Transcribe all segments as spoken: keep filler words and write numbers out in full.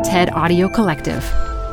TED Audio Collective.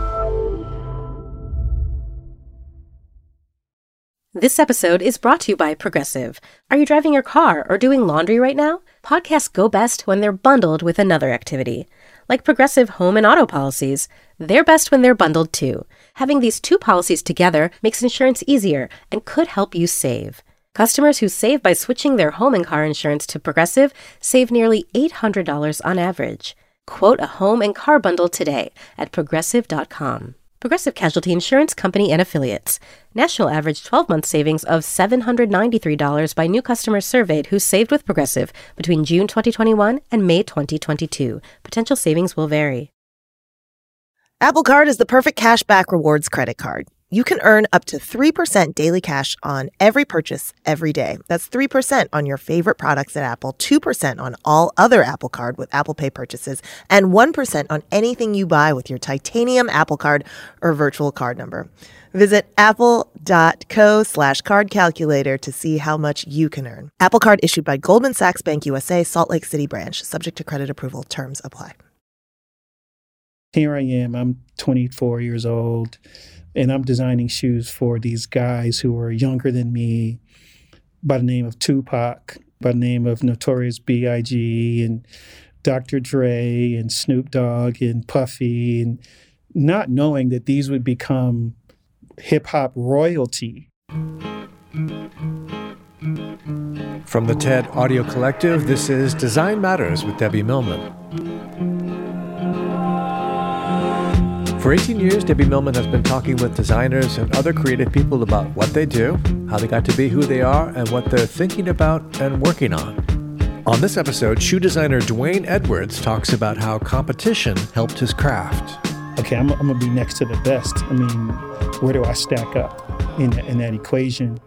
This episode is brought to you by Progressive. Are you driving your car or doing laundry right now? Podcasts go best when they're bundled with another activity. Like Progressive home and auto policies, they're best when they're bundled too. Having these two policies together makes insurance easier and could help you save. Customers who save by switching their home and car insurance to Progressive save nearly eight hundred dollars on average. Quote a home and car bundle today at progressive dot com. Progressive Casualty Insurance Company and Affiliates. National average twelve-month savings of seven hundred ninety-three dollars by new customers surveyed who saved with Progressive between June twenty twenty-one and May twenty twenty-two. Potential savings will vary. Apple Card is the perfect cash back rewards credit card. You can earn up to three percent daily cash on every purchase every day. That's three percent on your favorite products at Apple, two percent on all other Apple Card with Apple Pay purchases, and one percent on anything you buy with your titanium Apple Card or virtual card number. Visit apple.co slash card calculator to see how much you can earn. Apple Card issued by Goldman Sachs Bank U S A, Salt Lake City branch. Subject to credit approval. Terms apply. Here I am. I'm twenty-four years old. And I'm designing shoes for these guys who are younger than me by the name of Tupac, by the name of Notorious B I G and Doctor Dre and Snoop Dogg and Puffy, and not knowing that these would become hip-hop royalty. From the TED Audio Collective, this is Design Matters with Debbie Millman. For eighteen years, Debbie Millman has been talking with designers and other creative people about what they do, how they got to be who they are, and what they're thinking about and working on. On this episode, shoe designer Dwayne Edwards talks about how competition helped his craft. Okay, I'm, I'm going to be next to the best. I mean, where do I stack up in, in that equation?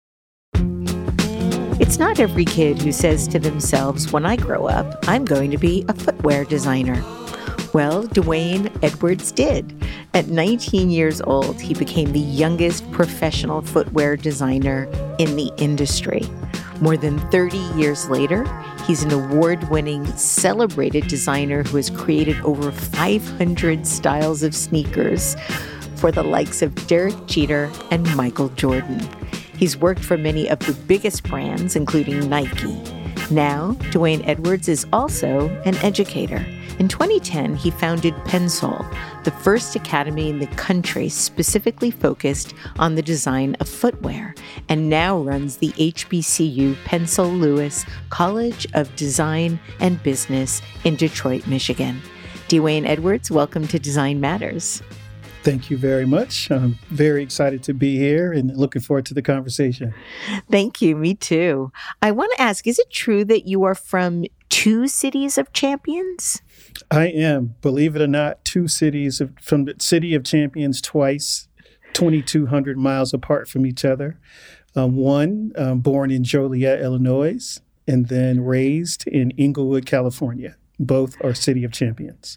It's not every kid who says to themselves, when I grow up, I'm going to be a footwear designer. Well, Dwayne Edwards did. At nineteen years old, he became the youngest professional footwear designer in the industry. More than thirty years later, he's an award-winning, celebrated designer who has created over five hundred styles of sneakers for the likes of Derek Jeter and Michael Jordan. He's worked for many of the biggest brands, including Nike. Now, Dwayne Edwards is also an educator. In twenty ten, he founded Pensole, the first academy in the country specifically focused on the design of footwear, and now runs the H B C U Pensole Lewis College of Design and Business in Detroit, Michigan. Dwayne Edwards, welcome to Design Matters. Thank you very much. I'm very excited to be here and looking forward to the conversation. Thank you. Me too. I want to ask, is it true that you are from two cities of champions? I am. Believe it or not, two cities of, from the city of champions twice, twenty-two hundred miles apart from each other. Um, one, um, born in Joliet, Illinois, and then raised in Inglewood, California. Both are city of champions.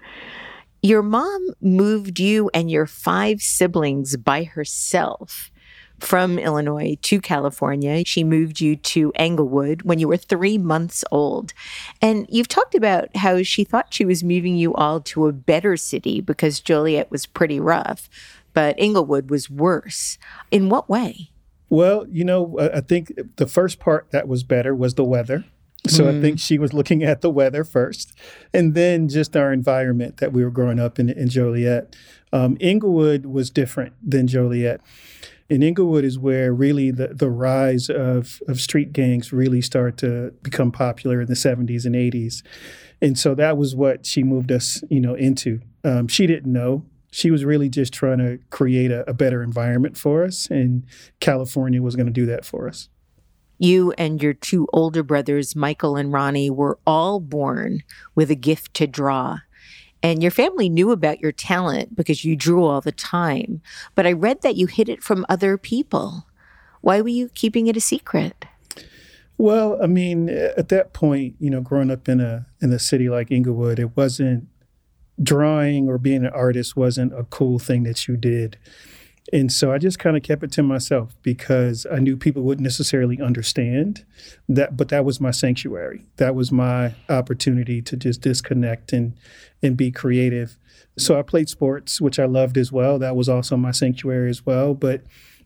Your mom moved you and your five siblings by herself from Illinois to California. She moved you to Englewood when you were three months old. And you've talked about how she thought she was moving you all to a better city because Joliet was pretty rough, but Englewood was worse. In what way? Well, you know, I think the first part that was better was the weather. So mm. I think she was looking at the weather first, and then just our environment that we were growing up in, in Joliet. Um, Englewood was different than Joliet. And Englewood is where really the, the rise of, of street gangs really started to become popular in the seventies and eighties. And so that was what she moved us, you know, into. Um, she didn't know. She was really just trying to create a, a better environment for us, and California was going to do that for us. You and your two older brothers, Michael and Ronnie, were all born with a gift to draw. And your family knew about your talent because you drew all the time. But I read that you hid it from other people. Why were you keeping it a secret? Well, I mean, at that point, you know, growing up in a in a city like Englewood, it wasn't drawing or being an artist wasn't a cool thing that you did. And so I just kind of kept it to myself because I knew people wouldn't necessarily understand that, but that was my sanctuary. That was my opportunity to just disconnect and, and be creative. So I played sports, which I loved as well. That was also my sanctuary as well. But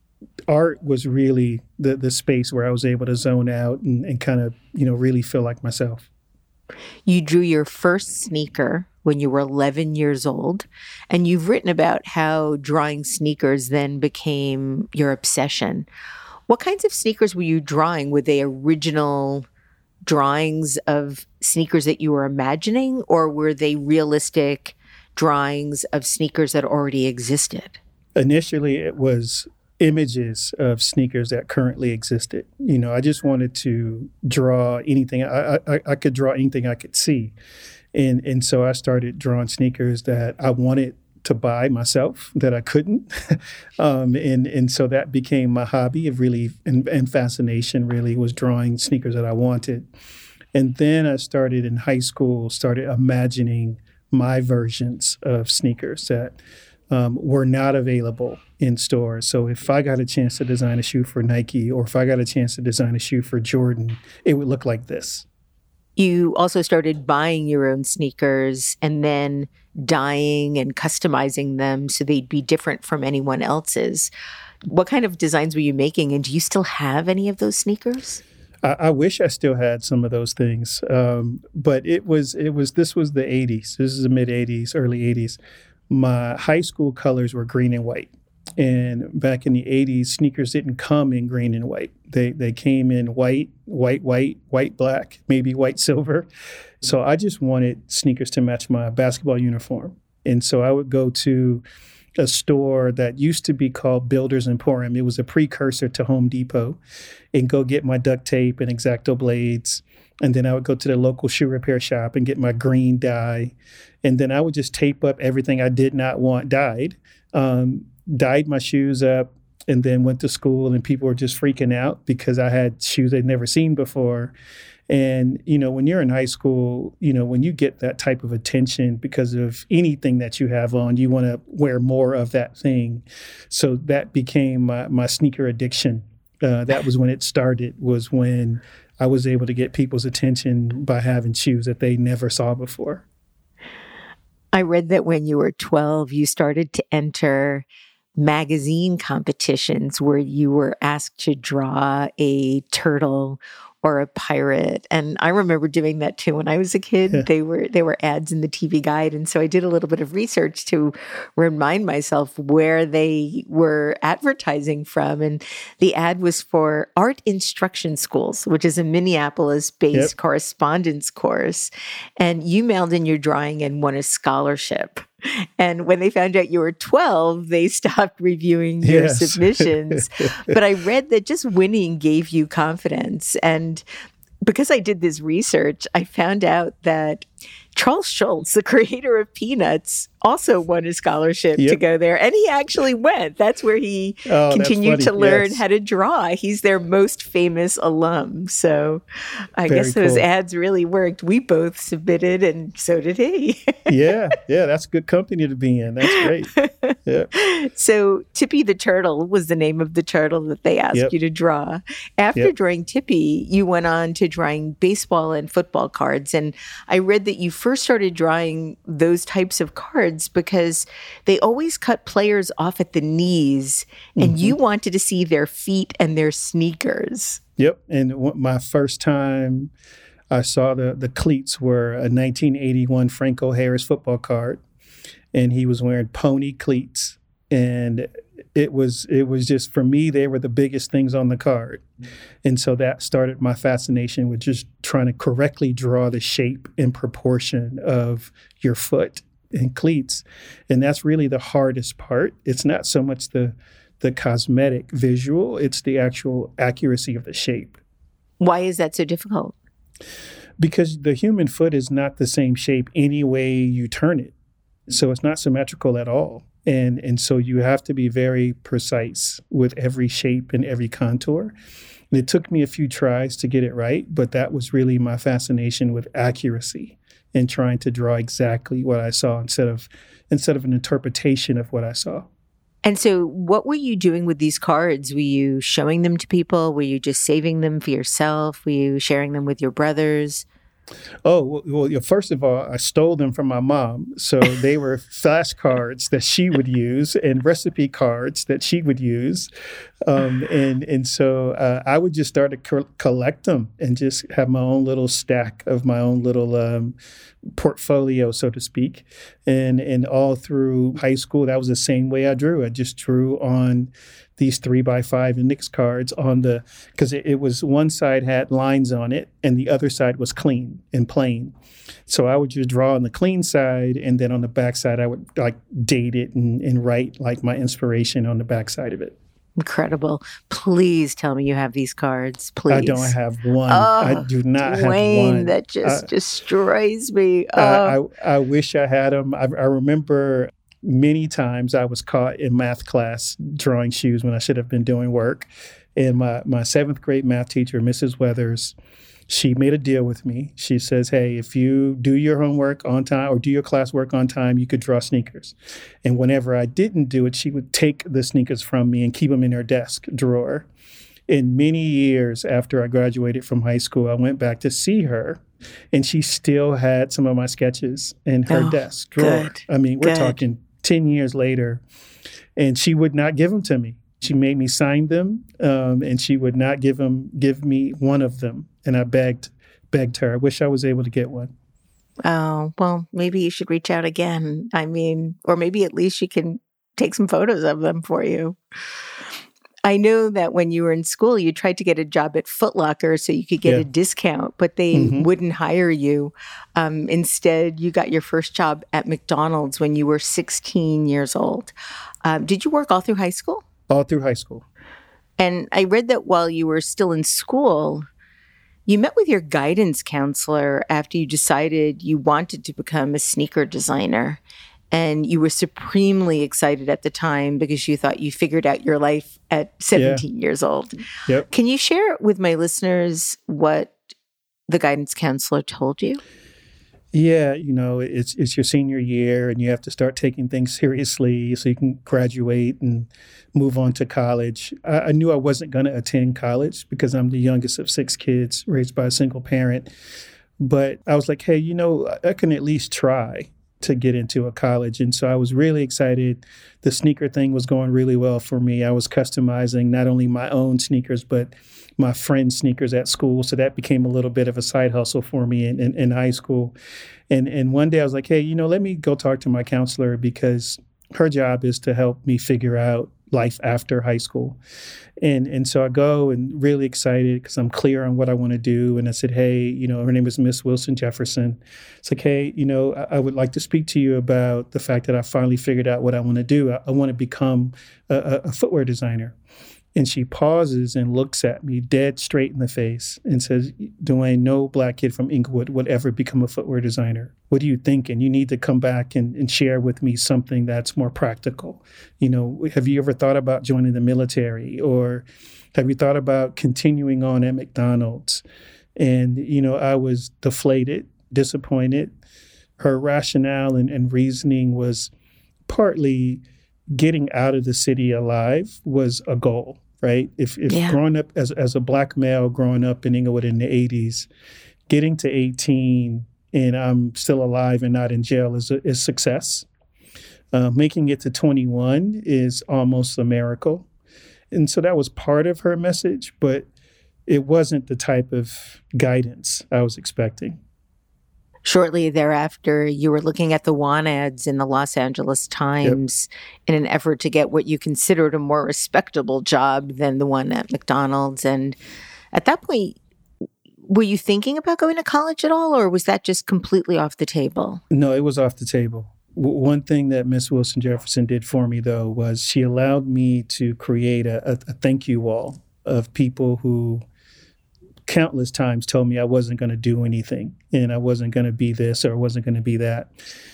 art was really the the space where I was able to zone out and, and kind of, you know, really feel like myself. You drew your first sneaker when you were eleven years old, and you've written about how drawing sneakers then became your obsession. What kinds of sneakers were you drawing? Were they original drawings of sneakers that you were imagining, or were they realistic drawings of sneakers that already existed? Initially, it was images of sneakers that currently existed. You know, I just wanted to draw anything. I, I, I could draw anything I could see. And and so I started drawing sneakers that I wanted to buy myself that I couldn't. um, and, and so that became my hobby of really, and, and fascination really was drawing sneakers that I wanted. And then I started in high school, started imagining my versions of sneakers that um, were not available in stores. So if I got a chance to design a shoe for Nike, or if I got a chance to design a shoe for Jordan, it would look like this. You also started buying your own sneakers and then dyeing and customizing them so they'd be different from anyone else's. What kind of designs were you making, and do you still have any of those sneakers? I, I wish I still had some of those things, um, but it was it was this was the eighties. This is the mid eighties, early eighties. My high school colors were green and white. And back in the eighties, sneakers didn't come in green and white. They they came in white, white, white, white, black, maybe white, silver. So I just wanted sneakers to match my basketball uniform. And so I would go to a store that used to be called Builders Emporium. It was a precursor to Home Depot, and go get my duct tape and X-Acto blades. And then I would go to the local shoe repair shop and get my green dye. And then I would just tape up everything I did not want dyed. Um, dyed my shoes up, and then went to school, and people were just freaking out because I had shoes they'd never seen before. And, you know, when you're in high school, you know, when you get that type of attention because of anything that you have on, you want to wear more of that thing. So that became my, my sneaker addiction. Uh, that was when it started, was when I was able to get people's attention by having shoes that they never saw before. I read that when you were twelve, you started to enter magazine competitions where you were asked to draw a turtle or a pirate. And I remember doing that too when I was a kid. Yeah. They were they were ads in the T V Guide. And so I did a little bit of research to remind myself where they were advertising from. And the ad was for Art Instruction Schools, which is a Minneapolis-based yep. correspondence course. And you mailed in your drawing and won a scholarship. And when they found out you were twelve, they stopped reviewing your yes. submissions. But I read that just winning gave you confidence. And because I did this research, I found out that Charles Schulz, the creator of Peanuts, also won a scholarship yep. to go there. And he actually went. That's where he oh, continued to learn yes. how to draw. He's their most famous alum. So I Very guess those cool. ads really worked. We both submitted, and so did he. yeah, yeah, that's good company to be in. That's great. Yeah. So Tippy the Turtle was the name of the turtle that they asked yep. you to draw. After yep. drawing Tippy, you went on to drawing baseball and football cards. And I read that you first started drawing those types of cards because they always cut players off at the knees, and mm-hmm. you wanted to see their feet and their sneakers. Yep. And w- my first time I saw the, the cleats were a nineteen eighty-one Franco Harris football card, and he was wearing pony cleats. And it was it was just, for me, they were the biggest things on the card. And so that started my fascination with just trying to correctly draw the shape and proportion of your foot and cleats. And that's really the hardest part. It's not so much the the cosmetic visual, it's the actual accuracy of the shape. Why is that so difficult? Because the human foot is not the same shape any way you turn it. So it's not symmetrical at all. And and so you have to be very precise with every shape and every contour. And it took me a few tries to get it right, but that was really my fascination with accuracy and trying to draw exactly what I saw instead of instead of an interpretation of what I saw. And so what were you doing with these cards? Were you showing them to people? Were you just saving them for yourself? Were you sharing them with your brothers? Oh, well, well, yeah, first of all, I stole them from my mom. So they were flashcards that she would use and recipe cards that she would use. Um, and and so uh, I would just start to co- collect them and just have my own little stack of my own little um, portfolio, so to speak. And, and all through high school, that was the same way I drew. I just drew on these three by five index cards on the, because it, it was one side had lines on it and the other side was clean and plain. So I would just draw on the clean side, and then on the back side, I would like date it and, and write like my inspiration on the back side of it. Incredible. Please tell me you have these cards, please. I don't have one. Oh, I do not Dwayne, have one. That just I, destroys me. Oh. I, I, I wish I had them. I, I remember many times I was caught in math class drawing shoes when I should have been doing work. And my, my seventh grade math teacher, Missus Weathers, she made a deal with me. She says, hey, if you do your homework on time or do your classwork on time, you could draw sneakers. And whenever I didn't do it, she would take the sneakers from me and keep them in her desk drawer. And many years after I graduated from high school, I went back to see her, and she still had some of my sketches in her oh, desk drawer. Good, I mean, we're good. talking ten years later, and she would not give them to me. She made me sign them, um, and she would not give them, give me one of them. And I begged, begged her. I wish I was able to get one. Oh, well, maybe you should reach out again. I mean, or maybe at least she can take some photos of them for you. I know that when you were in school, you tried to get a job at Foot Locker so you could get Yeah. a discount, but they Mm-hmm. wouldn't hire you. Um, instead, you got your first job at McDonald's when you were sixteen years old. Um, did you work all through high school? All through high school. And I read that while you were still in school, you met with your guidance counselor after you decided you wanted to become a sneaker designer. And you were supremely excited at the time because you thought you figured out your life at seventeen years old. Yep. Can you share with my listeners what the guidance counselor told you? Yeah, you know, it's it's your senior year, and you have to start taking things seriously so you can graduate and move on to college. I, I knew I wasn't going to attend college because I'm the youngest of six kids raised by a single parent. But I was like, hey, you know, I can at least try to get into a college. And so I was really excited. The sneaker thing was going really well for me. I was customizing not only my own sneakers, but my friends' sneakers at school. So that became a little bit of a side hustle for me in, in, in high school. And and one day I was like, hey, you know, let me go talk to my counselor because her job is to help me figure out life after high school. And and so I go and really excited because I'm clear on what I want to do. And I said, hey, you know, her name is Miss Wilson Jefferson. It's like, hey, you know, I, I would like to speak to you about the fact that I finally figured out what I want to do. I, I want to become a, a footwear designer. And she pauses and looks at me dead straight in the face and says, Dwayne, no black kid from Inglewood would ever become a footwear designer. What are you thinking? You need to come back and, and share with me something that's more practical. You know, have you ever thought about joining the military, or have you thought about continuing on at McDonald's? And, you know, I was deflated, disappointed. Her rationale and, and reasoning was partly getting out of the city alive was a goal. Right. If, if Yeah. growing up as, as a black male, growing up in Inglewood in the eighties, getting to eighteen and I'm still alive and not in jail is a, is success. Uh, making it to twenty-one is almost a miracle. And so that was part of her message, but it wasn't the type of guidance I was expecting. Shortly thereafter, you were looking at the want ads in the Los Angeles Times in an effort to get what you considered a more respectable job than the one at McDonald's. And at that point, were you thinking about going to college at all, or was that just completely off the table? No, it was off the table. W- one thing that Miss Wilson Jefferson did for me, though, was she allowed me to create a, a, a thank you wall of people who countless times told me I wasn't going to do anything and I wasn't going to be this or wasn't going to be that.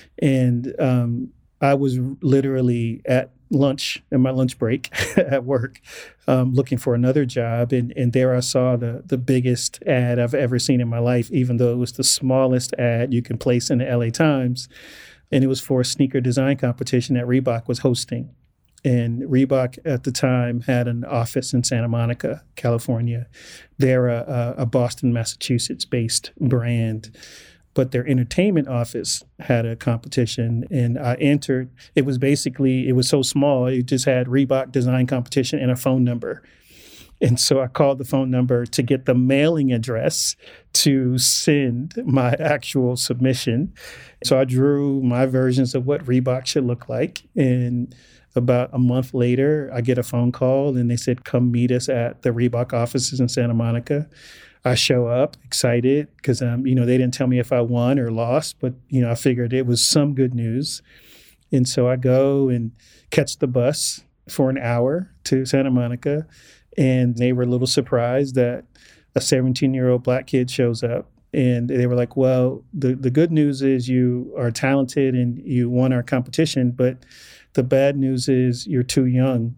And um, I was literally at lunch, in my lunch break at work, um, looking for another job. And, and there I saw the, the biggest ad I've ever seen in my life, even though it was the smallest ad you can place in the L A Times. And it was for a sneaker design competition that Reebok was hosting. And Reebok at the time had an office in Santa Monica, California. They're a, a Boston, Massachusetts-based brand, but their entertainment office had a competition. And I entered. It was basically, it was so small, it just had Reebok design competition and a phone number. And so I called the phone number to get the mailing address to send my actual submission. So I drew my versions of what Reebok should look like. And about a month later, I get a phone call and they said, come meet us at the Reebok offices in Santa Monica. I show up excited because, um, you know, they didn't tell me if I won or lost, but, you know, I figured it was some good news. And so I go and catch the bus for an hour to Santa Monica. And they were a little surprised that a seventeen-year-old Black kid shows up. And they were like, well, the, the good news is you are talented and you won our competition, but the bad news is you're too young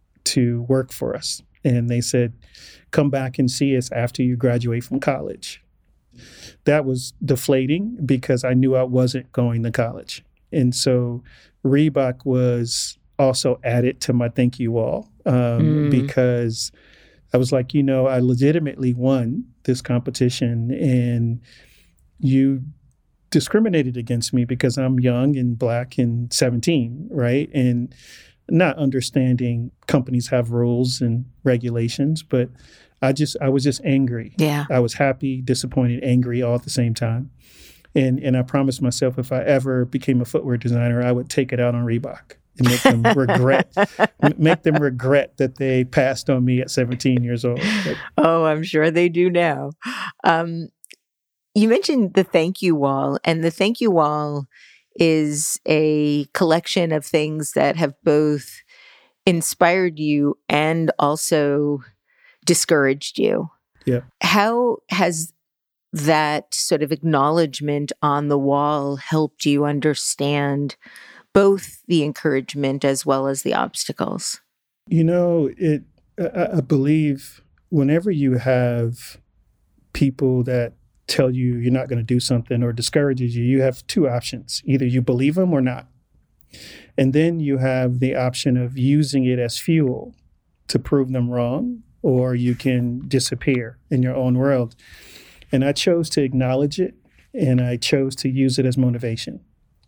to work for us. And they said, come back and see us after you graduate from college. That was deflating because I knew I wasn't going to college. And so Reebok was also added to my thank you wall um, mm. because I was like, you know, I legitimately won this competition and you discriminated against me because I'm young and Black and seventeen, right? And not understanding companies have rules and regulations, but I just, I was just angry. Yeah. I was happy, disappointed, angry all at the same time. And and I promised myself if I ever became a footwear designer, I would take it out on Reebok and make them regret, make them regret that they passed on me at seventeen years old. But, oh, I'm sure they do now. Um, you mentioned the thank you wall, and the thank you wall is a collection of things that have both inspired you and also discouraged you. Yeah. How has that sort of acknowledgement on the wall helped you understand both the encouragement as well as the obstacles? You know, it. I, I believe whenever you have people that tell you you're not going to do something or discourages you, you have two options. Either you believe them or not. And then you have the option of using it as fuel to prove them wrong, or you can disappear in your own world. And I chose to acknowledge it, and I chose to use it as motivation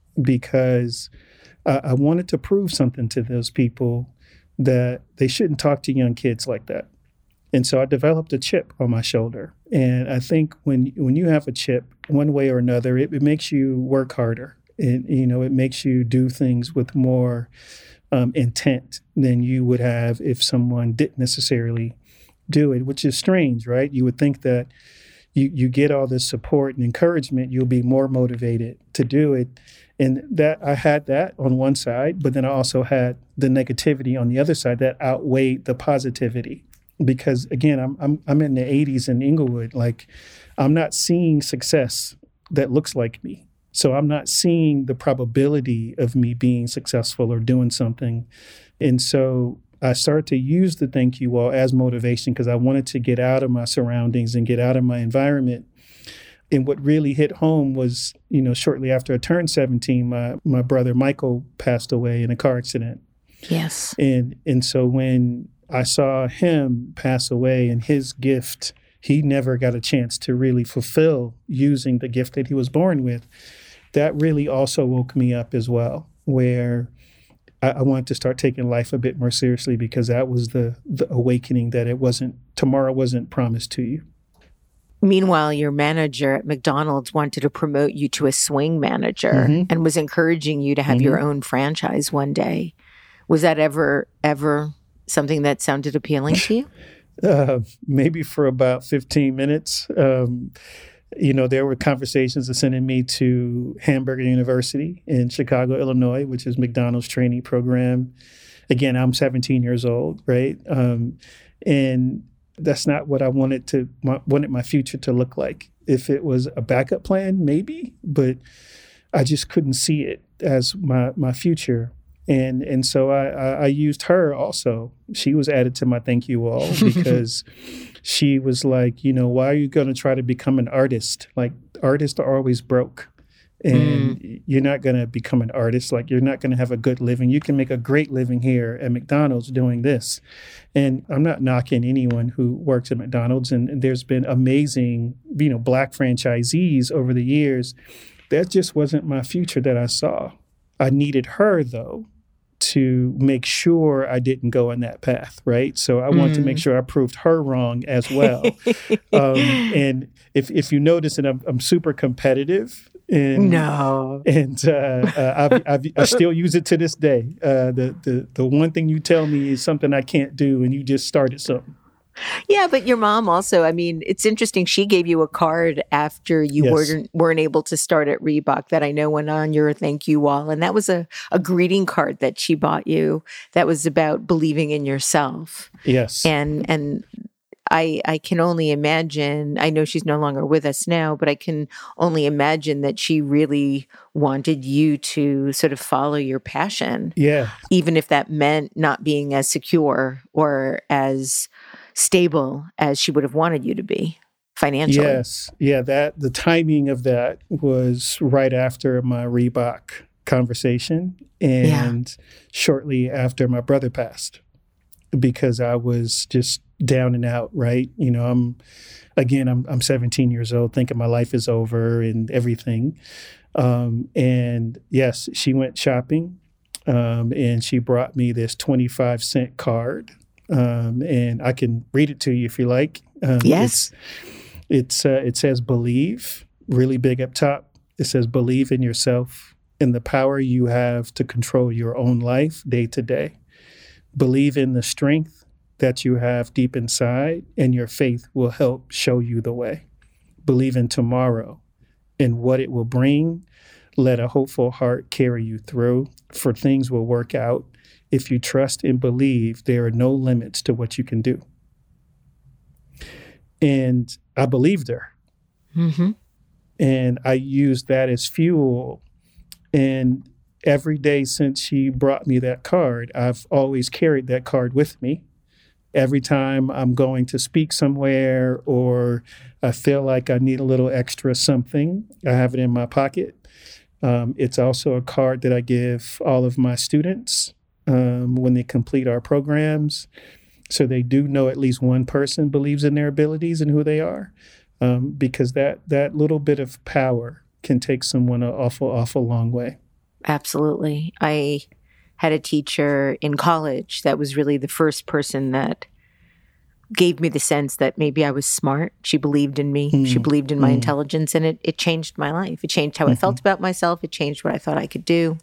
because uh, I wanted to prove something to those people that they shouldn't talk to young kids like that. And so I developed a chip on my shoulder. And I think when when you have a chip, one way or another, it, it makes you work harder. And, you know, it makes you do things with more um, intent than you would have if someone didn't necessarily do it, which is strange, right? You would think that you, you get all this support and encouragement, you'll be more motivated to do it. And that I had that on one side, but then I also had the negativity on the other side that outweighed the positivity. Because again, I'm I'm I'm in the eighties in Inglewood. Like, I'm not seeing success that looks like me. So I'm not seeing the probability of me being successful or doing something. And so I started to use the thank you wall as motivation because I wanted to get out of my surroundings and get out of my environment. And what really hit home was, you know, shortly after I turned seventeen, my my brother Michael passed away in a car accident. Yes. And and so when I saw him pass away and his gift, he never got a chance to really fulfill using the gift that he was born with. That really also woke me up as well, where I, I wanted to start taking life a bit more seriously because that was the, the awakening that it wasn't, tomorrow wasn't promised to you. Meanwhile, your manager at McDonald's wanted to promote you to a swing manager mm-hmm. and was encouraging you to have mm-hmm. your own franchise one day. Was that ever, ever something that sounded appealing to you? Uh, maybe for about fifteen minutes. Um, you know, there were conversations of sending me to Hamburger University in Chicago, Illinois, which is McDonald's trainee program. Again, I'm seventeen years old, right? Um, and that's not what I wanted to my, wanted my future to look like. If it was a backup plan, maybe, but I just couldn't see it as my my future. And and so I, I, I used her also. She was added to my thank you wall because she was like, you know, why are you going to try to become an artist? Like, artists are always broke. And Mm. you're not going to become an artist. Like, you're not going to have a good living. You can make a great living here at McDonald's doing this. And I'm not knocking anyone who works at McDonald's. And, and there's been amazing, you know, Black franchisees over the years. That just wasn't my future that I saw. I needed her, though, to make sure I didn't go on that path, right? So I wanted mm. to make sure I proved her wrong as well. um, and if if you notice that I'm, I'm super competitive, and no, and uh, uh, I've, I've, I still use it to this day. Uh, the the the one thing you tell me is something I can't do, and you just started something. Yeah, but your mom also, I mean, it's interesting. She gave you a card after you yes. weren't, weren't able to start at Reebok that I know went on your thank you wall. And that was a, a greeting card that she bought you that was about believing in yourself. Yes. And, and I, I can only imagine, I know she's no longer with us now, but I can only imagine that she really wanted you to sort of follow your passion. Yeah. Even if that meant not being as secure or as stable as she would have wanted you to be financially. Yes. Yeah, that the timing of that was right after my Reebok conversation and yeah. shortly after my brother passed, because I was just down and out, right? You know, I'm again, I'm I'm seventeen years old, thinking my life is over and everything. Um, and yes, she went shopping um, and she brought me this twenty-five cent card. Um, and I can read it to you if you like. Um, yes. It's, it's uh, it says believe, really big up top. It says believe in yourself and the power you have to control your own life day to day. Believe in the strength that you have deep inside, and your faith will help show you the way. Believe in tomorrow and what it will bring. Let a hopeful heart carry you through, for things will work out. If you trust and believe, there are no limits to what you can do. And I believed her. Mm-hmm. And I used that as fuel. And every day since she brought me that card, I've always carried that card with me. Every time I'm going to speak somewhere or I feel like I need a little extra something, I have it in my pocket. Um, it's also a card that I give all of my students Um, when they complete our programs. So they do know at least one person believes in their abilities and who they are, um, because that that little bit of power can take someone an awful, awful long way. Absolutely. I had a teacher in college that was really the first person that gave me the sense that maybe I was smart. She believed in me. Mm. She believed in my mm. intelligence, and it, it changed my life. It changed how mm-hmm. I felt about myself. It changed what I thought I could do.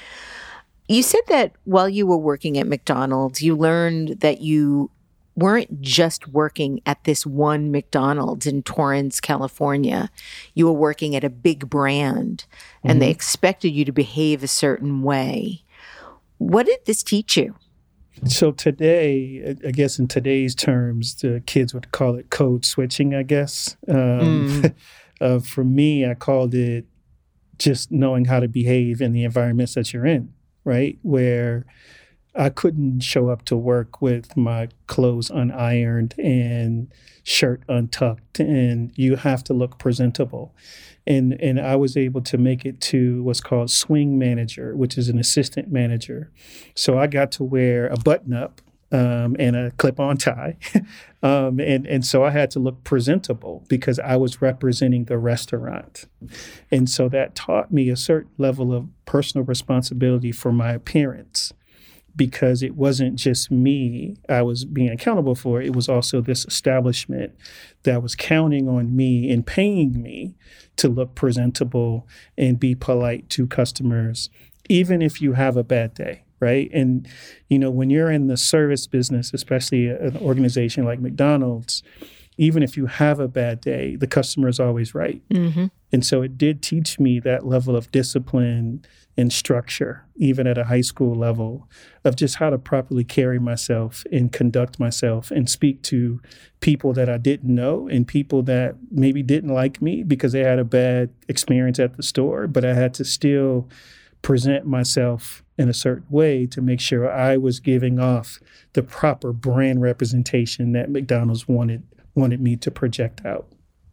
You said that while you were working at McDonald's, you learned that you weren't just working at this one McDonald's in Torrance, California. You were working at a big brand, and mm-hmm. they expected you to behave a certain way. What did this teach you? So today, I guess in today's terms, the kids would call it code switching, I guess. Um, mm. uh, for me, I called it just knowing how to behave in the environments that you're in. Right? Where I couldn't show up to work with my clothes unironed and shirt untucked, and you have to look presentable. And and I was able to make it to what's called swing manager, which is an assistant manager. So I got to wear a button up um, and a clip-on tie. um, and, and so I had to look presentable because I was representing the restaurant. And so that taught me a certain level of personal responsibility for my appearance, because it wasn't just me I was being accountable for. It was also this establishment that was counting on me and paying me to look presentable and be polite to customers, even if you have a bad day, right? And, you know, when you're in the service business, especially an organization like McDonald's, even if you have a bad day, the customer is always right. Mm-hmm. And so it did teach me that level of discipline and structure, even at a high school level, of just how to properly carry myself and conduct myself and speak to people that I didn't know and people that maybe didn't like me because they had a bad experience at the store, but I had to still present myself in a certain way to make sure I was giving off the proper brand representation that McDonald's wanted wanted me to project out.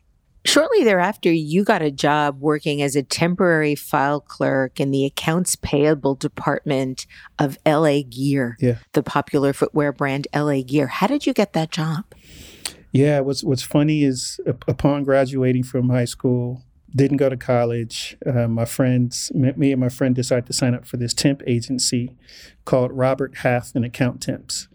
Shortly thereafter, you got a job working as a temporary file clerk in the accounts payable department of L A Gear, Yeah. the popular footwear brand L A Gear. How did you get that job? Yeah, what's what's funny is uh, upon graduating from high school, didn't go to college. Uh, my friends, me and my friend decided to sign up for this temp agency called Robert Half and Account Temps.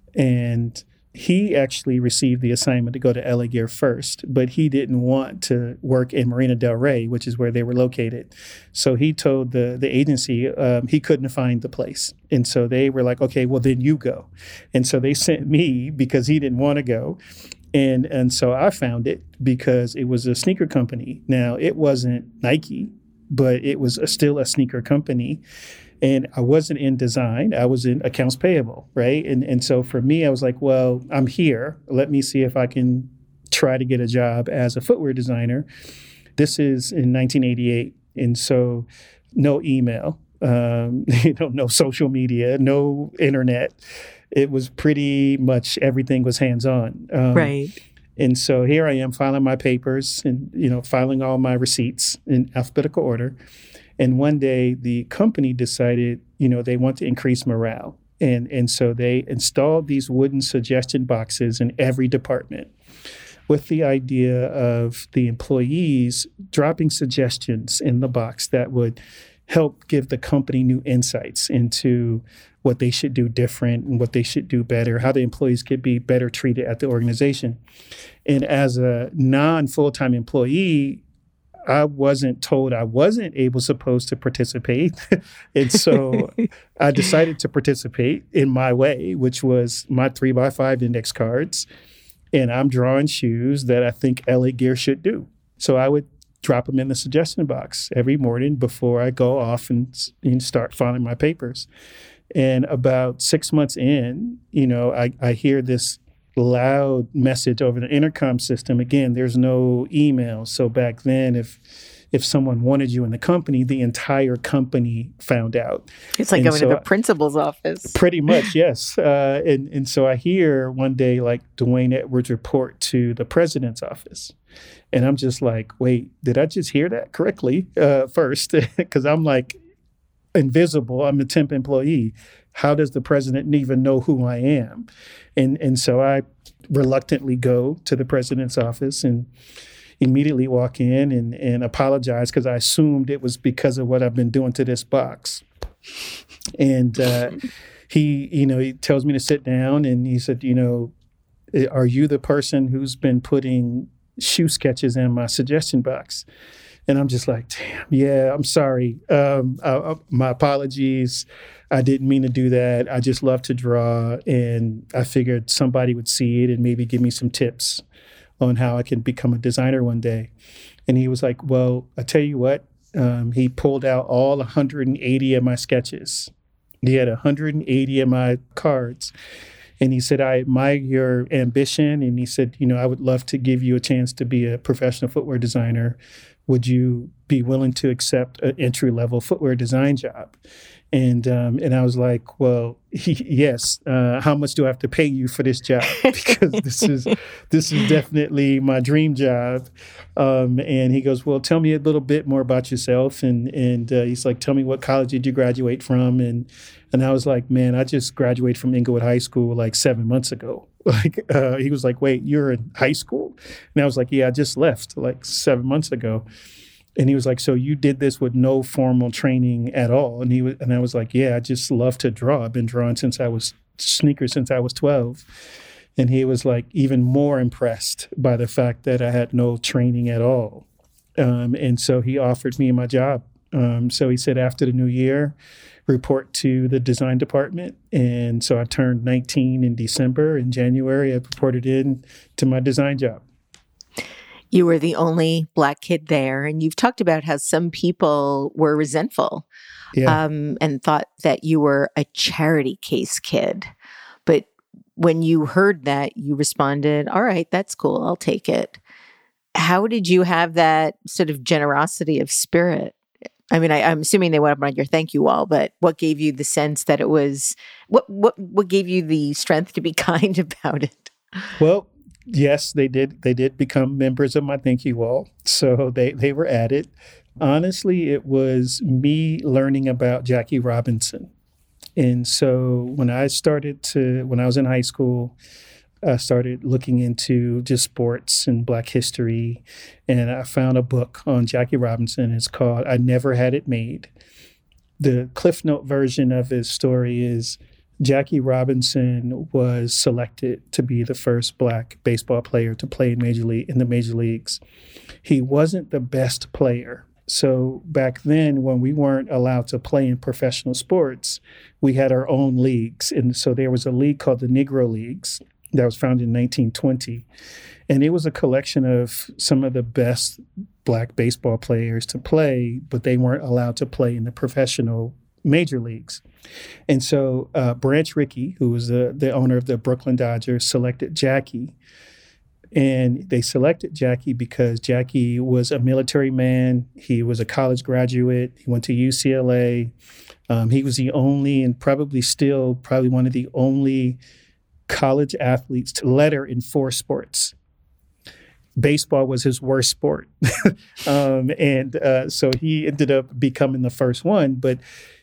And he actually received the assignment to go to L A Gear first, but he didn't want to work in Marina Del Rey, which is where they were located. So he told the, the agency um, he couldn't find the place. And so they were like, okay, well, then you go. And so they sent me because he didn't want to go. And and so I found it because it was a sneaker company. Now, it wasn't Nike, but it was a, still a sneaker company. And I wasn't in design. I was in accounts payable, right? And and so for me, I was like, well, I'm here. Let me see if I can try to get a job as a footwear designer. This is in nineteen eighty-eight. And so no email, um, you know, no social media, no internet. It was pretty much everything was hands-on. Um, Right. And so here I am filing my papers and, you know, filing all my receipts in alphabetical order. And one day the company decided, you know, they want to increase morale. And, and so they installed these wooden suggestion boxes in every department with the idea of the employees dropping suggestions in the box that would help give the company new insights into what they should do different and what they should do better, how the employees could be better treated at the organization. And as a non-full-time employee, I wasn't told I wasn't able, supposed to participate. And so I decided to participate in my way, which was my three by five index cards. And I'm drawing shoes that I think L A Gear should do. So I would drop them in the suggestion box every morning before I go off and, and start filing my papers. And about six months in, you know, I, I hear this loud message over the intercom system. Again, there's no email. So back then, if if someone wanted you in the company, the entire company found out. It's like And going so to the principal's office. Pretty much, yes. Uh, and, and so I hear one day, like, Dwayne Edwards report to the president's office. And I'm just like, wait, did I just hear that correctly uh, first? Because I'm like invisible. I'm a temp employee. How does the president even know who I am? And and so I reluctantly go to the president's office and immediately walk in and, and apologize because I assumed it was because of what I've been doing to this box. And uh, he, you know, he tells me to sit down and he said, you know, are you the person who's been putting shoe sketches in my suggestion box? And I'm just like, damn, yeah, I'm sorry. Um, I, I, my apologies. I didn't mean to do that. I just love to draw. And I figured somebody would see it and maybe give me some tips on how I can become a designer one day. And he was like, well, I tell you what, um, he pulled out all one hundred eighty of my sketches. He had one hundred eighty of my cards. And he said, I admire your ambition. And he said, you know, I would love to give you a chance to be a professional footwear designer. Would you be willing to accept an entry-level footwear design job? And um, and I was like, well, he, yes. Uh, how much do I have to pay you for this job? Because this is this is definitely my dream job. Um, and he goes, well, tell me a little bit more about yourself. And and uh, he's like, tell me, what college did you graduate from? And and I was like, man, I just graduated from Inglewood High School like seven months ago. Like uh, he was like, wait, you're in high school? And I was like, yeah, I just left like seven months ago. And he was like, so you did this with no formal training at all? And he was, and I was like, yeah, I just love to draw. I've been drawing since I was sneakers since I was twelve. And he was like even more impressed by the fact that I had no training at all. Um, and so he offered me my job. Um, so he said, after the new year, report to the design department. And so I turned nineteen in December. In January, I reported in to my design job. You were the only Black kid there, and you've talked about how some people were resentful Yeah. um, and thought that you were a charity case kid. But when you heard that, you responded, all right, that's cool, I'll take it. How did you have that sort of generosity of spirit? I mean, I, I'm assuming they went up on your thank you wall, but what gave you the sense that it was, what what what gave you the strength to be kind about it? Well, yes, they did. They did become members of my Thank You Wall. So they, they were added. Honestly, it was me learning about Jackie Robinson. And so when I started to, when I was in high school, I started looking into just sports and Black history. And I found a book on Jackie Robinson. It's called I Never Had It Made. The Cliff Note version of his story is Jackie Robinson was selected to be the first Black baseball player to play in major league in the major leagues. He wasn't the best player. So back then, when we weren't allowed to play in professional sports, we had our own leagues. And so there was a league called the Negro Leagues that was founded in nineteen twenty. And it was a collection of some of the best Black baseball players to play, but they weren't allowed to play in the professional major leagues. And so uh, Branch Rickey, who was the, the owner of the Brooklyn Dodgers, selected Jackie. And they selected Jackie because Jackie was a military man. He was a college graduate. He went to U C L A. Um, he was the only, and probably still probably one of the only college athletes to letter in four sports. Baseball was his worst sport. um, and uh, so he ended up becoming the first one. But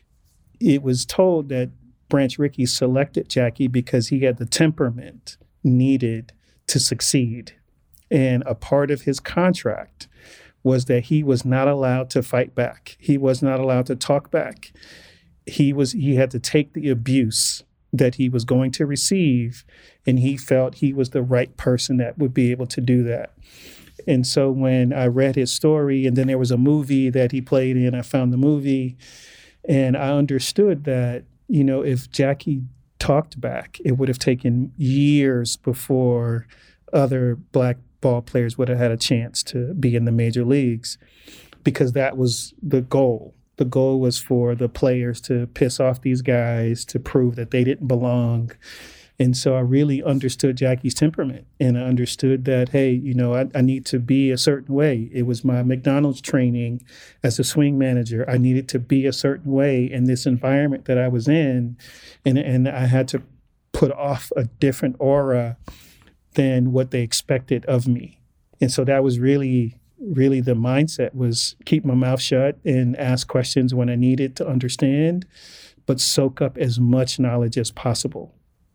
it was told that Branch Rickey selected Jackie because he had the temperament needed to succeed. And a part of his contract was that he was not allowed to fight back. He was not allowed to talk back. He was he had to take the abuse that he was going to receive, and he felt he was the right person that would be able to do that. And so when I read his story, and then there was a movie that he played in, I found the movie, and I understood that, you know, if Jackie talked back, it would have taken years before other Black ball players would have had a chance to be in the major leagues, because that was the goal. The goal was for the players to piss off these guys, to prove that they didn't belong. And so I really understood Jackie's temperament, and I understood that, hey, you know, I, I need to be a certain way. It was my McDonald's training as a swing manager. I needed to be a certain way in this environment that I was in, and, and I had to put off a different aura than what they expected of me. And so that was really, really the mindset, was keep my mouth shut and ask questions when I needed to understand, but soak up as much knowledge as possible.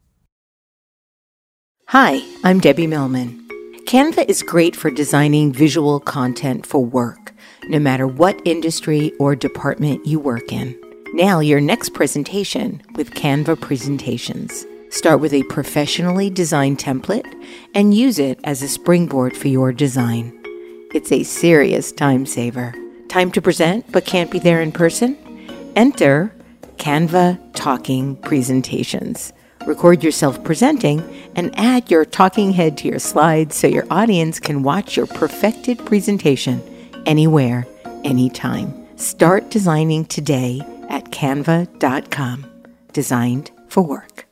Hi, I'm Debbie Millman. Canva is great for designing visual content for work, no matter what industry or department you work in. Nail your next presentation with Canva Presentations. Start with a professionally designed template and use it as a springboard for your design. It's a serious time saver. Time to present but can't be there in person? Enter Canva Talking Presentations. Record yourself presenting and add your talking head to your slides so your audience can watch your perfected presentation anywhere, anytime. Start designing today at canva dot com. Designed for work.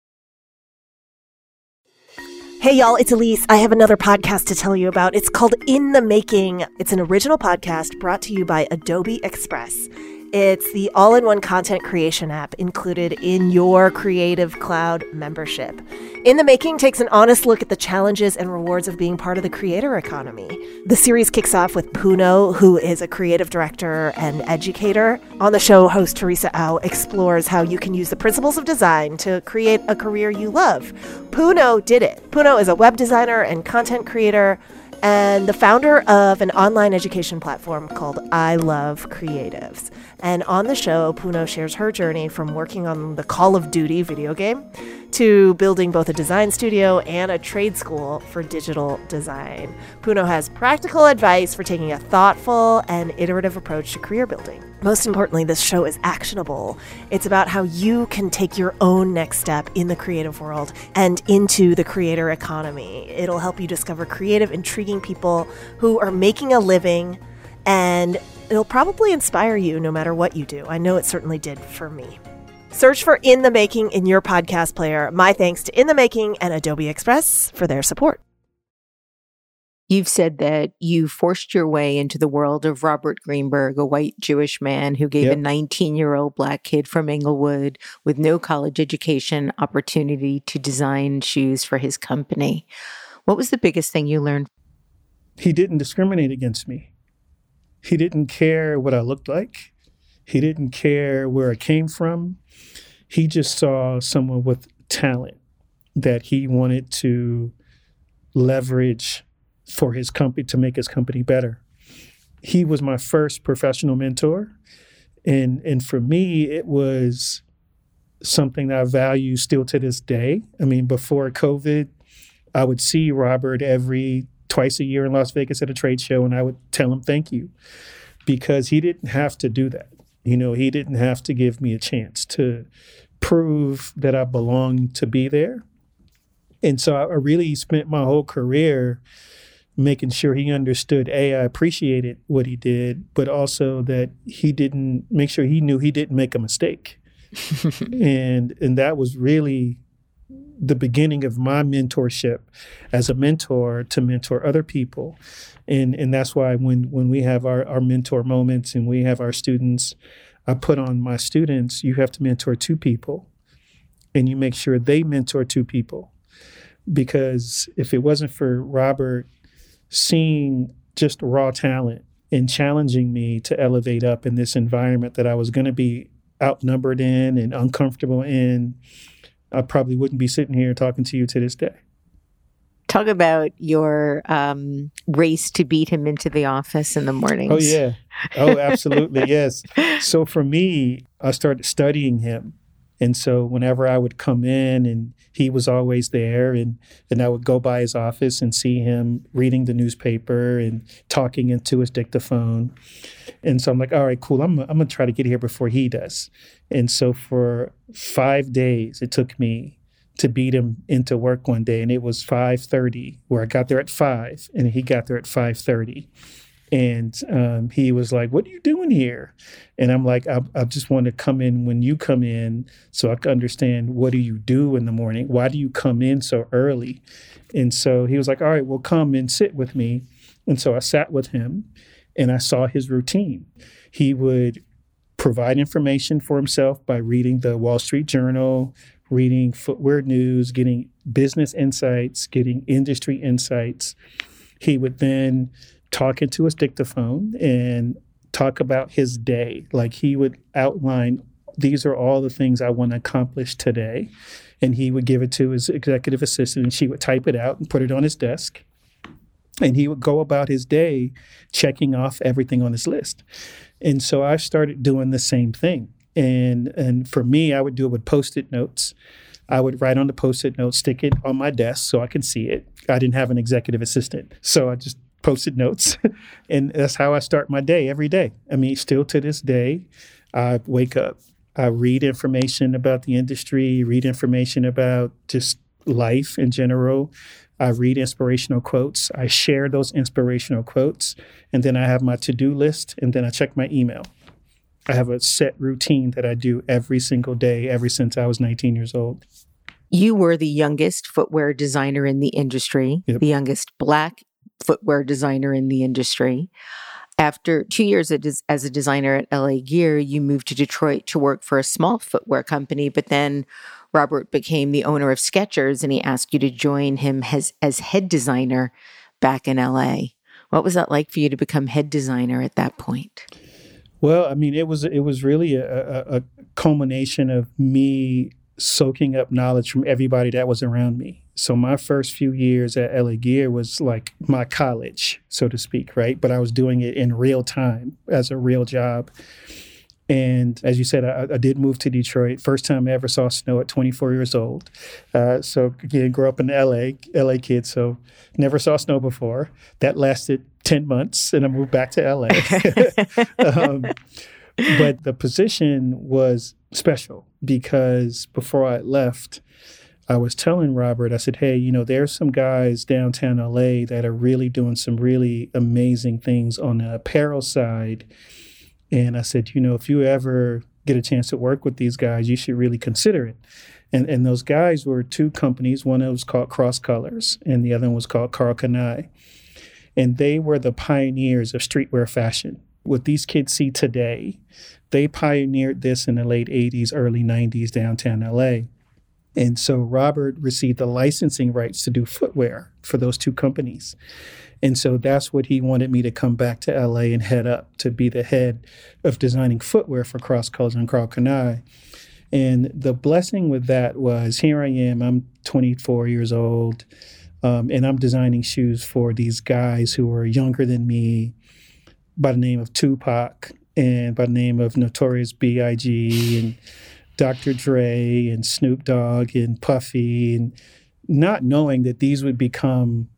Hey, y'all, it's Elise. I have another podcast to tell you about. It's called In the Making. It's an original podcast brought to you by Adobe Express. It's the all-in-one content creation app included in your Creative Cloud membership. In the Making takes an honest look at the challenges and rewards of being part of the creator economy. The series kicks off with Puno, who is a creative director and educator. On the show, host Teresa Au explores how you can use the principles of design to create a career you love. Puno did it. Puno is a web designer and content creator, and the founder of an online education platform called I Love Creatives. And on the show, Puno shares her journey from working on the Call of Duty video game to building both a design studio and a trade school for digital design. Puno has practical advice for taking a thoughtful and iterative approach to career building. Most importantly, this show is actionable. It's about how you can take your own next step in the creative world and into the creator economy. It'll help you discover creative, intriguing people who are making a living, and it'll probably inspire you no matter what you do. I know it certainly did for me. Search for In the Making in your podcast player. My thanks to In the Making and Adobe Express for their support. You've said that you forced your way into the world of Robert Greenberg, a white Jewish man who gave yep. a nineteen-year-old Black kid from Inglewood with no college education opportunity to design shoes for his company. What was the biggest thing you learned? He didn't discriminate against me. He didn't care what I looked like. He didn't care where I came from. He just saw someone with talent that he wanted to leverage for his company, to make his company better. He was my first professional mentor. And, and for me, it was something that I value still to this day. I mean, before COVID, I would see Robert every twice a year in Las Vegas at a trade show, and I would tell him thank you, because he didn't have to do that. You know, he didn't have to give me a chance to prove that I belonged to be there. And so I really spent my whole career making sure he understood, A, I appreciated what he did, but also that he didn't, make sure he knew he didn't make a mistake. and and that was really the beginning of my mentorship as a mentor to mentor other people. And and that's why when when we have our, our mentor moments and we have our students, I put on my students, you have to mentor two people, and you make sure they mentor two people. Because if it wasn't for Robert seeing just raw talent and challenging me to elevate up in this environment that I was going to be outnumbered in and uncomfortable in, I probably wouldn't be sitting here talking to you to this day. Talk about your um, race to beat him into the office in the mornings. Oh, yeah. Oh, absolutely. Yes. So for me, I started studying him. And so whenever I would come in, and he was always there, and, and I would go by his office and see him reading the newspaper and talking into his dictaphone. And so I'm like, all right, cool. I'm, I'm going to try to get here before he does. And so for five days, it took me to beat him into work one day. And it was five thirty, where I got there at five, and he got there at five thirty. And um, he was like, what are you doing here? And I'm like, I, I just want to come in when you come in so I can understand, what do you do in the morning? Why do you come in so early? And so he was like, all right, well, come and sit with me. And so I sat with him, and I saw his routine. He would provide information for himself by reading the Wall Street Journal, reading Footwear News, getting business insights, getting industry insights. He would then talk into his dictaphone and talk about his day. Like, he would outline, these are all the things I want to accomplish today. And he would give it to his executive assistant, and she would type it out and put it on his desk. And he would go about his day checking off everything on his list. And so I started doing the same thing. And and for me, I would do it with Post-it notes. I would write on the Post-it notes, stick it on my desk so I could see it. I didn't have an executive assistant, so I just Post-it notes. And that's how I start my day every day. I mean, still to this day, I wake up, I read information about the industry, read information about just life in general. I read inspirational quotes. I share those inspirational quotes. And then I have my to-do list, and then I check my email. I have a set routine that I do every single day, ever since I was nineteen years old. You were the youngest footwear designer in the industry, Yep. the youngest Black footwear designer in the industry. After two years as a designer at L A Gear, you moved to Detroit to work for a small footwear company, but then Robert became the owner of Skechers, and he asked you to join him as, as head designer back in L A. What was that like for you to become head designer at that point? Well, I mean, it was it was really a, a, a culmination of me soaking up knowledge from everybody that was around me. So my first few years at L A Gear was like my college, so to speak, right? But I was doing it in real time as a real job. And as you said, I, I did move to Detroit. First time I ever saw snow at twenty-four years old. Uh, so again, grew up in L A, L A kid, so never saw snow before. That lasted ten months, and I moved back to L A. um, but the position was special because before I left, I was telling Robert, I said, hey, you know, there's some guys downtown L A that are really doing some really amazing things on the apparel side. And I said, you know, if you ever get a chance to work with these guys, you should really consider it. And and those guys were two companies. One was called Cross Colors, and the other one was called Karl Kani. And they were the pioneers of streetwear fashion. What these kids see today, they pioneered this in the late eighties, early nineties downtown L A. And so Robert received the licensing rights to do footwear for those two companies. And so that's what he wanted me to come back to L A and head up, to be the head of designing footwear for Cross Colors and Karl Kani. And the blessing with that was, here I am, I'm twenty-four years old, um, and I'm designing shoes for these guys who are younger than me, by the name of Tupac and by the name of Notorious B I G and Doctor Dre and Snoop Dogg and Puffy, and not knowing that these would become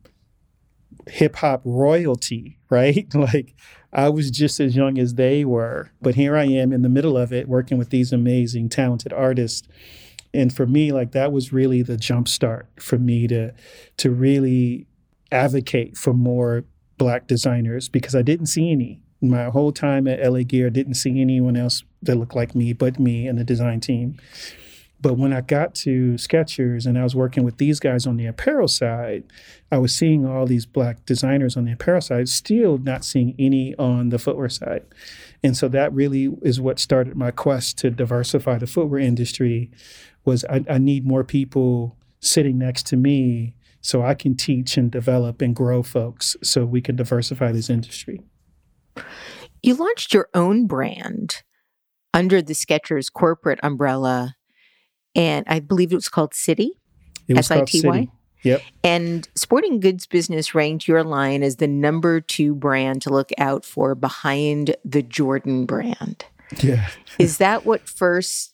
hip hop royalty, right? Like, I was just as young as they were, but here I am in the middle of it, working with these amazing, talented artists. And for me, like, that was really the jump start for me to to really advocate for more Black designers, because I didn't see any. My whole time at L A Gear, I didn't see anyone else that looked like me but me and the design team. But when I got to Skechers and I was working with these guys on the apparel side, I was seeing all these Black designers on the apparel side, still not seeing any on the footwear side. And so that really is what started my quest to diversify the footwear industry, was I, I need more people sitting next to me so I can teach and develop and grow folks so we can diversify this industry. You launched your own brand under the Skechers corporate umbrella, and I believe it was called City. It was S I T Y. called City. Yep. And Sporting Goods Business ranked your line as the number two brand to look out for behind the Jordan brand. Yeah. Is that what first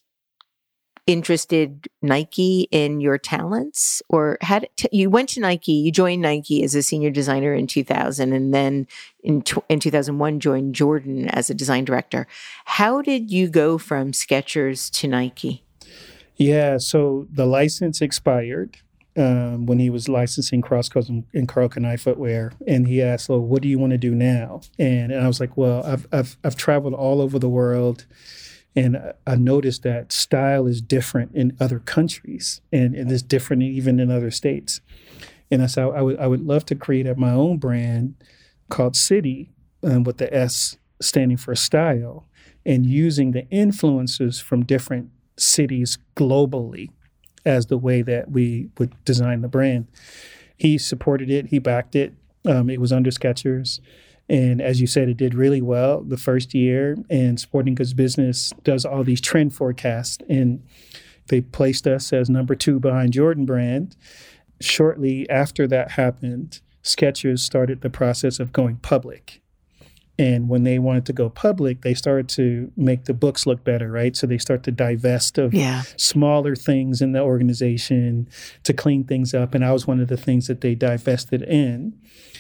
interested Nike in your talents? Or had t- you went to Nike, you joined Nike as a senior designer in two thousand, and then in, t- in two thousand one joined Jordan as a design director. How did you go from Skechers to Nike? Yeah, so the license expired um, when he was licensing Cross Colors and Karl Kani footwear, and he asked, "Well, what do you want to do now?" And, and I was like, "Well, I've I've I've traveled all over the world, and I noticed that style is different in other countries, and, and it's different even in other states." And I said, "I would I would love to create my own brand called City, um, with the S standing for style, and using the influences from different cities globally as the way that we would design the brand." He supported it. He backed it. Um, it was under Skechers. And as you said, it did really well the first year. And Sporting Goods Business does all these trend forecasts. And they placed us as number two behind Jordan brand. Shortly after that happened, Skechers started the process of going public. And when they wanted to go public, they started to make the books look better, right? So they start to divest of yeah. smaller things in the organization to clean things up. And I was one of the things that they divested in.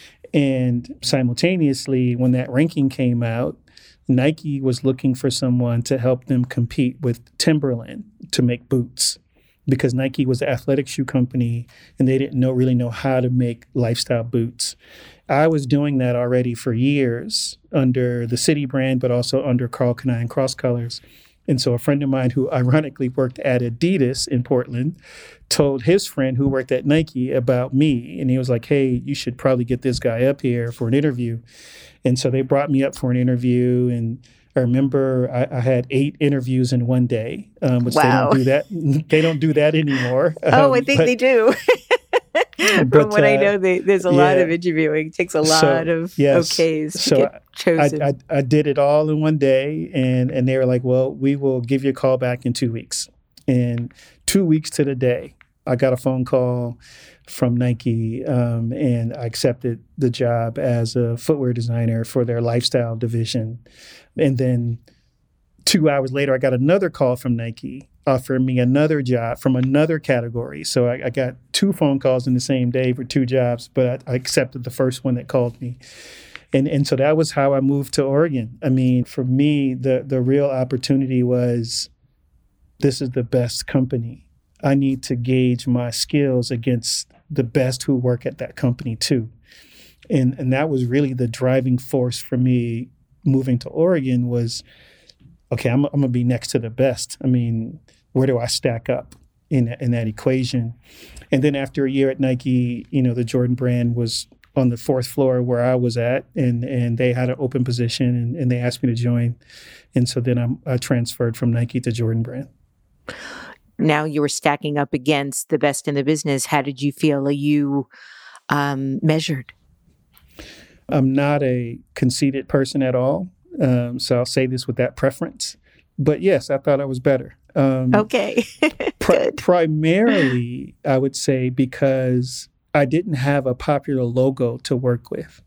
And simultaneously, when that ranking came out, Nike was looking for someone to help them compete with Timberland to make boots, because Nike was an athletic shoe company and they didn't know really know how to make lifestyle boots. I was doing that already for years under the City brand, but also under Karl Kani and Cross Colors. And so a friend of mine who ironically worked at Adidas in Portland told his friend who worked at Nike about me. And he was like, "Hey, you should probably get this guy up here for an interview." And so they brought me up for an interview. And I remember I, I had eight interviews in one day, um, which wow. they don't do that. They don't do that anymore. Oh, um, I think but, they do. From but, what I uh, know, they, there's a yeah. lot of interviewing. It takes a lot So, of yes. okays to So get chosen. I, I, I did it all in one day, and, and they were like, "Well, we will give you a call back in two weeks. And two weeks to the day, I got a phone call from Nike, um, and I accepted the job as a footwear designer for their lifestyle division. And then two hours later, I got another call from Nike offering me another job from another category. So I, I got two phone calls in the same day for two jobs, but I, I accepted the first one that called me. And and so that was how I moved to Oregon. I mean, for me, the the real opportunity was, this is the best company. I need to gauge my skills against the best who work at that company too. And and that was really the driving force for me moving to Oregon was, okay, I'm, I'm going to be next to the best. I mean, where do I stack up in, in that equation? And then after a year at Nike, you know, the Jordan brand was on the fourth floor where I was at, and, and they had an open position, and, and they asked me to join. And so then I'm, I transferred from Nike to Jordan brand. now you were stacking up against the best in the business. How did you feel? Are you um, measured? I'm not a conceited person at all. Um, so I'll say this with that preference. But yes, I thought I was better. Um, okay. pri- primarily, I would say because I didn't have a popular logo to work with.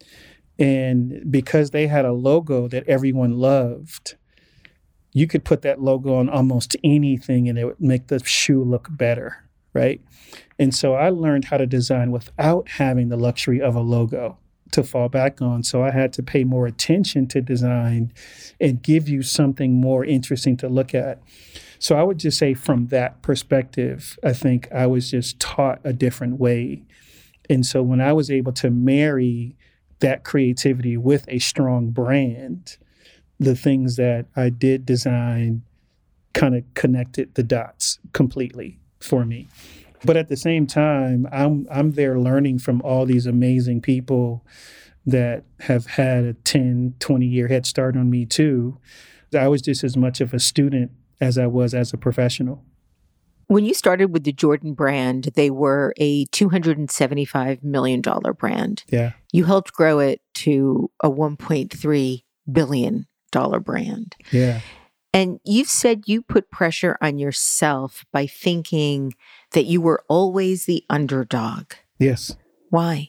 And because they had a logo that everyone loved, you could put that logo on almost anything and it would make the shoe look better, right? And so I learned how to design without having the luxury of a logo to fall back on. So I had to pay more attention to design and give you something more interesting to look at. So I would just say from that perspective, I think I was just taught a different way. And so when I was able to marry that creativity with a strong brand, the things that I did design kind of connected the dots completely for me. But at the same time, I'm I'm there learning from all these amazing people that have had a ten, twenty year head start on me too. I was just as much of a student as I was as a professional. When you started with the Jordan brand, they were a two hundred seventy-five million dollars brand. Yeah. You helped grow it to a one point three billion dollars brand. Yeah. And you've said you put pressure on yourself by thinking that you were always the underdog. Yes. Why?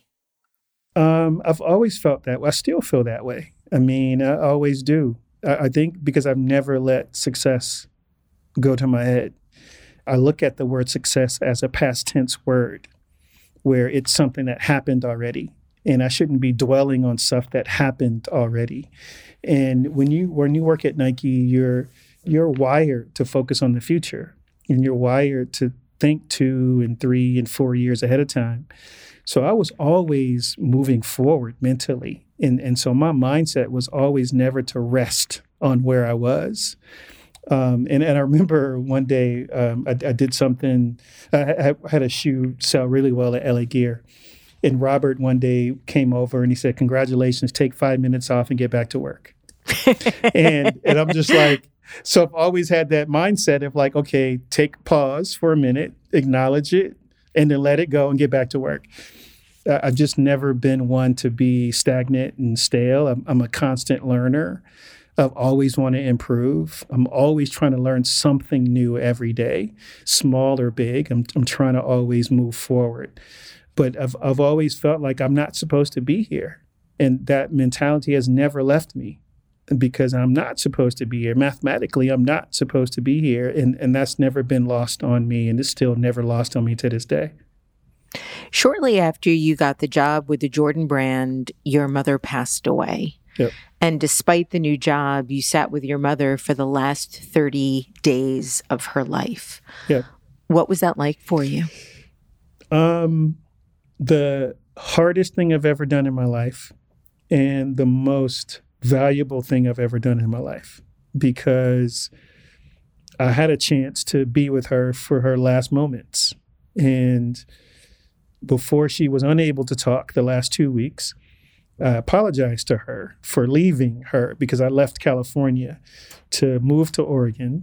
Um, I've always felt that. I still feel that way. I mean, I always do. I, I think because I've never let success go to my head. I look at the word success as a past tense word where it's something that happened already. And I shouldn't be dwelling on stuff that happened already. And when you when you work at Nike, you're you're wired to focus on the future. And you're wired to think two and three and four years ahead of time. So I was always moving forward mentally. And, and so my mindset was always never to rest on where I was. Um, and, and I remember one day um, I, I did something, I, I had a shoe sell really well at L A Gear. And Robert one day came over and he said, "Congratulations, take five minutes off and get back to work." and and I'm just like, so I've always had that mindset of like, okay, take pause for a minute, acknowledge it, and then let it go and get back to work. Uh, I've just never been one to be stagnant and stale. I'm, I'm a constant learner. I've always want to improve. I'm always trying to learn something new every day, small or big. I'm I'm trying to always move forward. But I've I've always felt like I'm not supposed to be here. And that mentality has never left me because I'm not supposed to be here. Mathematically, I'm not supposed to be here. And, and that's never been lost on me. And it's still never lost on me to this day. Shortly after you got the job with the Jordan brand, your mother passed away. Yep. And despite the new job, you sat with your mother for the last thirty days of her life. Yep. What was that like for you? Um, the hardest thing I've ever done in my life and the most valuable thing I've ever done in my life, because I had a chance to be with her for her last moments. And before she was unable to talk the last two weeks, I apologized to her for leaving her because I left California to move to Oregon.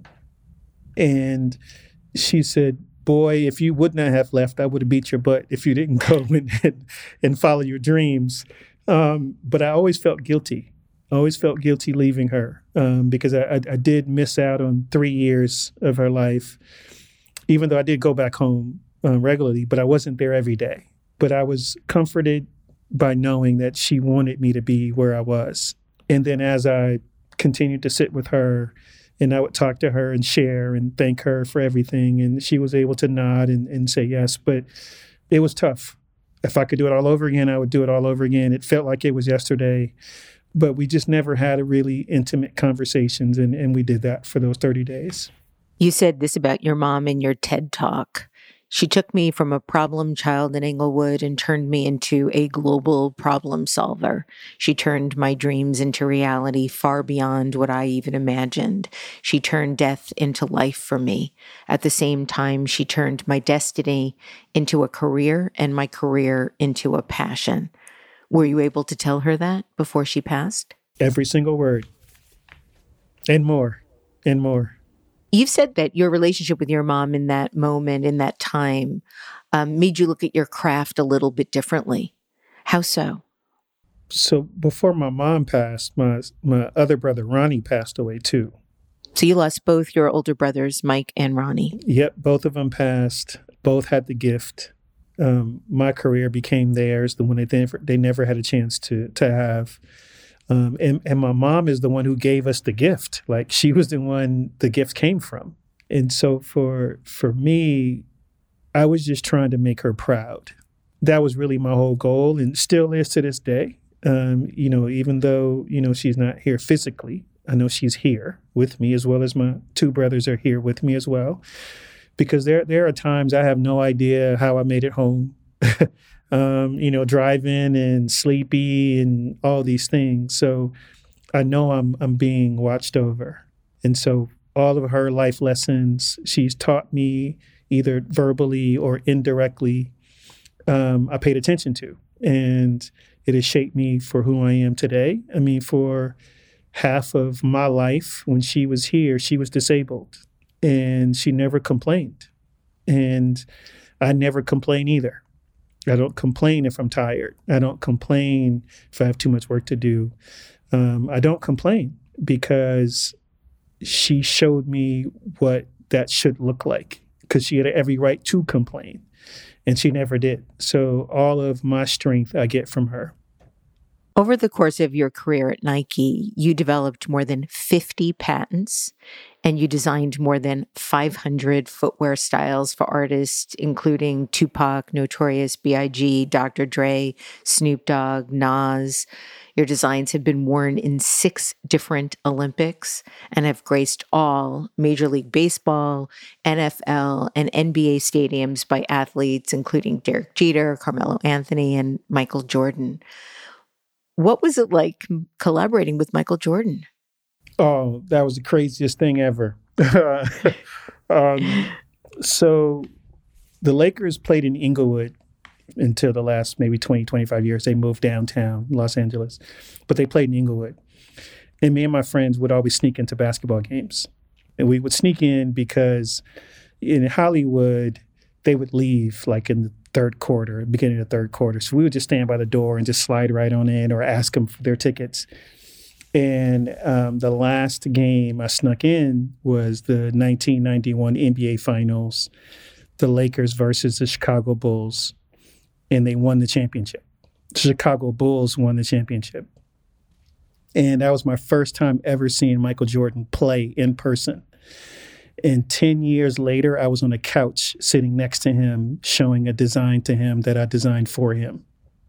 And she said, "Boy, if you would not have left, I would have beat your butt if you didn't go and, and follow your dreams." Um, but I always felt guilty. I always felt guilty leaving her um, because I, I, I did miss out on three years of her life, even though I did go back home uh, regularly, but I wasn't there every day. But I was comforted by knowing that she wanted me to be where I was. And then as I continued to sit with her, and I would talk to her and share and thank her for everything. And she was able to nod and, and say yes. But it was tough. If I could do it all over again, I would do it all over again. It felt like it was yesterday. But we just never had a really intimate conversations. And, and we did that for those thirty days. You said this about your mom in your TED Talk. She took me from a problem child in Englewood and turned me into a global problem solver. She turned my dreams into reality far beyond what I even imagined. She turned death into life for me. At the same time, she turned my destiny into a career and my career into a passion. Were you able to tell her that before she passed? Every single word. And more. And more. You've said that your relationship with your mom in that moment, in that time, um, made you look at your craft a little bit differently. How so? So before my mom passed, my my other brother, Ronnie, passed away too. So you lost both your older brothers, Mike and Ronnie. Yep, both of them passed. Both had the gift. Um, my career became theirs, the one they never, they never had a chance to to have. Um, and, and my mom is the one who gave us the gift. Like, she was the one the gift came from. And so for for me, I was just trying to make her proud. That was really my whole goal, and still is to this day. Um, you know, even though, you know, she's not here physically, I know she's here with me, as well as my two brothers are here with me as well. Because there there are times I have no idea how I made it home. um, you know, driving and sleepy and all these things. So I know I'm I'm being watched over. And so all of her life lessons she's taught me, either verbally or indirectly, um, I paid attention to. And it has shaped me for who I am today. I mean, for half of my life when she was here, she was disabled and she never complained. And I never complain either. I don't complain if I'm tired. I don't complain if I have too much work to do. Um, I don't complain because she showed me what that should look like, because she had every right to complain. And she never did. So all of my strength I get from her. Over the course of your career at Nike, you developed more than fifty patents, and you designed more than five hundred footwear styles for artists, including Tupac, Notorious B I G, Doctor Dre, Snoop Dogg, Nas. Your designs have been worn in six different Olympics and have graced all Major League Baseball, N F L, and N B A stadiums by athletes, including Derek Jeter, Carmelo Anthony, and Michael Jordan. What was it like collaborating with Michael Jordan? Oh, that was the craziest thing ever. um, so the Lakers played in Inglewood until the last maybe twenty, twenty-five years. They moved downtown Los Angeles, but they played in Inglewood. And me and my friends would always sneak into basketball games. And we would sneak in because in Hollywood, they would leave like in the third quarter, beginning of the third quarter. So we would just stand by the door and just slide right on in or ask them for their tickets. And um, the last game I snuck in was the nineteen ninety-one N B A Finals, the Lakers versus the Chicago Bulls, and they won the championship. The Chicago Bulls won the championship. And that was my first time ever seeing Michael Jordan play in person. And ten years later, I was on a couch sitting next to him, showing a design to him that I designed for him.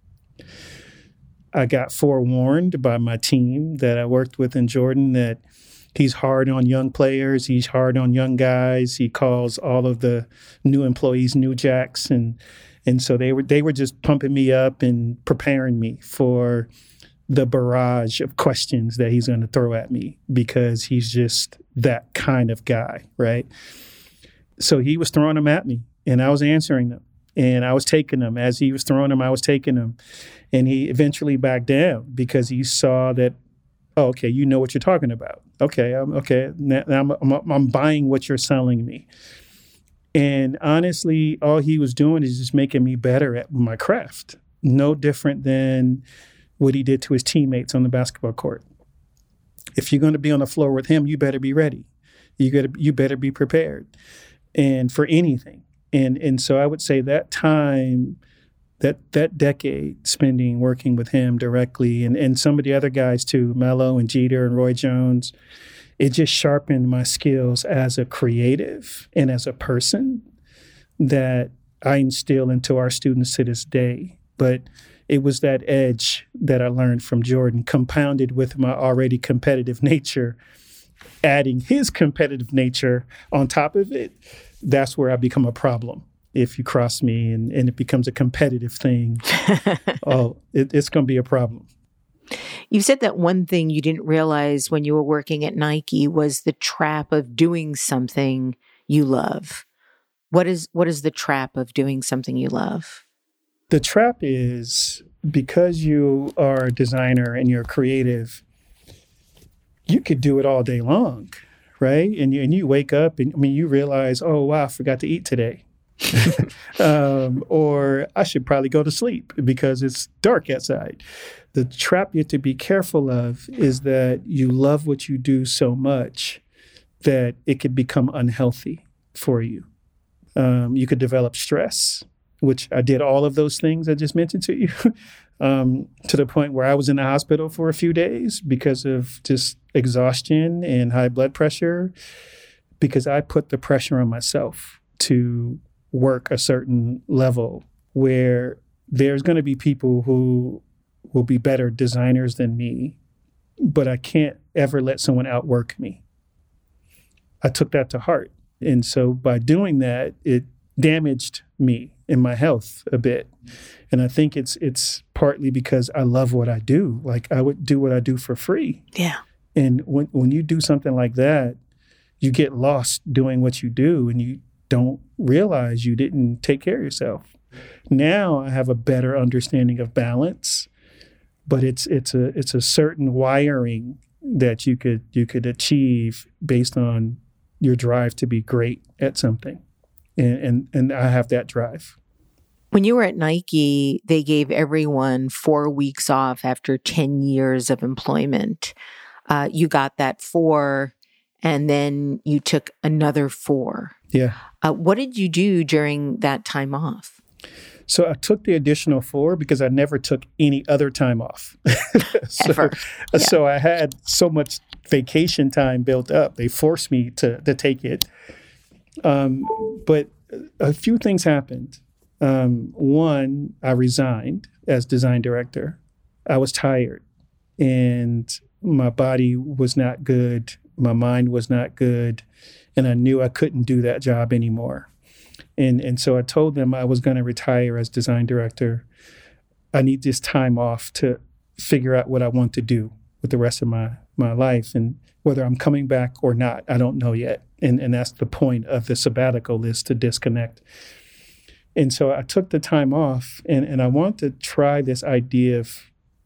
I got forewarned by my team that I worked with in Jordan that he's hard on young players. He's hard on young guys. He calls all of the new employees new jacks. And and so they were they were just pumping me up and preparing me for the barrage of questions that he's going to throw at me, because he's just that kind of guy, right? So he was throwing them at me, and I was answering them, and I was taking them. As he was throwing them, I was taking them. And he eventually backed down because he saw that, oh, okay, you know what you're talking about. Okay, I'm, okay, now I'm, I'm, I'm buying what you're selling me. And honestly, all he was doing is just making me better at my craft. No different than what he did to his teammates on the basketball court. If you're going to be on the floor with him, you better be ready. You gotta, you better be prepared, and for anything. And and so I would say that time, that that decade spending working with him directly, and, and some of the other guys too, Melo and Jeter and Roy Jones, it just sharpened my skills as a creative and as a person that I instill into our students to this day. But it was that edge that I learned from Jordan, compounded with my already competitive nature, adding his competitive nature on top of it. That's where I become a problem. If you cross me and, and it becomes a competitive thing, oh, it, it's going to be a problem. You said that one thing you didn't realize when you were working at Nike was the trap of doing something you love. What is what is the trap of doing something you love? The trap is, because you are a designer and you're creative, you could do it all day long, right? And you, and you wake up and I mean, you realize, oh, wow, I forgot to eat today. um, or I should probably go to sleep because it's dark outside. The trap you have to be careful of is that you love what you do so much that it could become unhealthy for you. Um, you could develop stress, which I did all of those things I just mentioned to you, um, to the point where I was in the hospital for a few days because of just exhaustion and high blood pressure, because I put the pressure on myself to work a certain level where there's going to be people who will be better designers than me, but I can't ever let someone outwork me. I took that to heart. And so by doing that, it damaged me and my health a bit. And I think it's it's partly because I love what I do. Like I would do what I do for free. Yeah. And when when you do something like that, you get lost doing what you do and you don't realize you didn't take care of yourself. Now I have a better understanding of balance, but it's it's a it's a certain wiring that you could you could achieve based on your drive to be great at something. And and, and I have that drive. When you were at Nike, they gave everyone four weeks off after ten years of employment. Uh, you got that four, and then you took another four. Yeah. Uh, what did you do during that time off? So I took the additional four because I never took any other time off. so, Ever. Yeah. So I had so much vacation time built up. They forced me to, to take it. Um, but a few things happened. Um, one, I resigned as design director. I was tired and my body was not good. My mind was not good. And I knew I couldn't do that job anymore. And and so I told them I was going to retire as design director. I need this time off to figure out what I want to do with the rest of my, my life. And whether I'm coming back or not, I don't know yet. And and that's the point of the sabbatical, is to disconnect. And so I took the time off and, and I wanted to try this idea of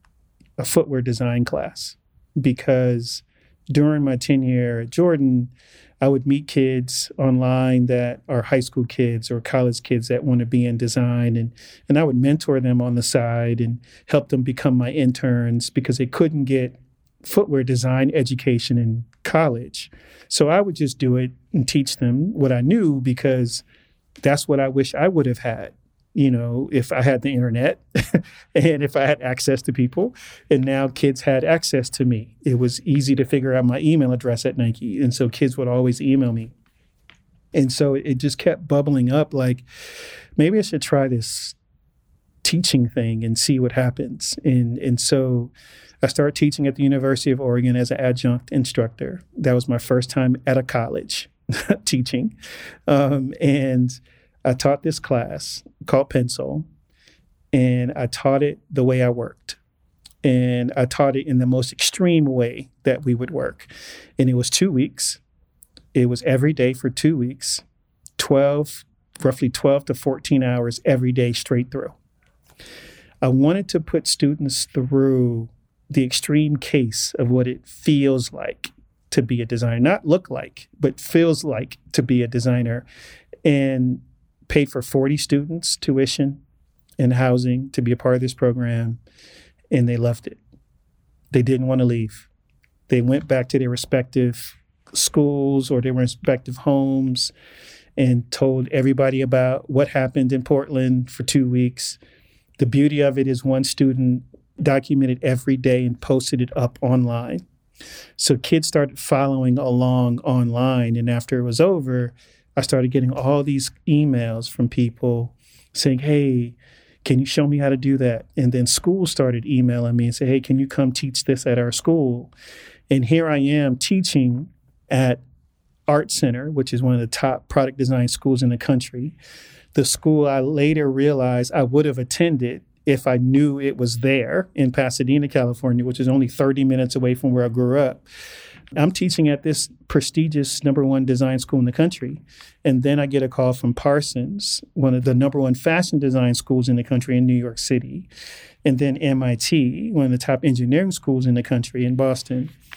a footwear design class, because during my tenure at Jordan, I would meet kids online that are high school kids or college kids that want to be in design. And, and I would mentor them on the side and help them become my interns because they couldn't get footwear design education in college. So I would just do it and teach them what I knew, because that's what I wish I would have had, you know, if I had the internet and if I had access to people. And now kids had access to me. It was easy to figure out my email address at Nike. And so kids would always email me. And so it just kept bubbling up like, maybe I should try this teaching thing and see what happens. And, and so I started teaching at the University of Oregon as an adjunct instructor. That was my first time at a college teaching. Um, and I taught this class called Pencil, and I taught it the way I worked. And I taught it in the most extreme way that we would work. And it was two weeks. It was every day for two weeks, twelve, roughly twelve to fourteen hours every day straight through. I wanted to put students through the extreme case of what it feels like to be a designer, not look like, but feels like to be a designer, and paid for forty students tuition and housing to be a part of this program. And they loved it. They didn't want to leave. They went back to their respective schools or their respective homes and told everybody about what happened in Portland for two weeks. The beauty of it is one student documented every day and posted it up online. So kids started following along online. And after it was over, I started getting all these emails from people saying, hey, can you show me how to do that? And then schools started emailing me and say, hey, can you come teach this at our school? And here I am teaching at Art Center, which is one of the top product design schools in the country. The school I later realized I would have attended if I knew it was there in Pasadena, California, which is only thirty minutes away from where I grew up. I'm teaching at this prestigious number one design school in the country. And then I get a call from Parsons, one of the number one fashion design schools in the country in New York City. And then M I T, one of the top engineering schools in the country in Boston.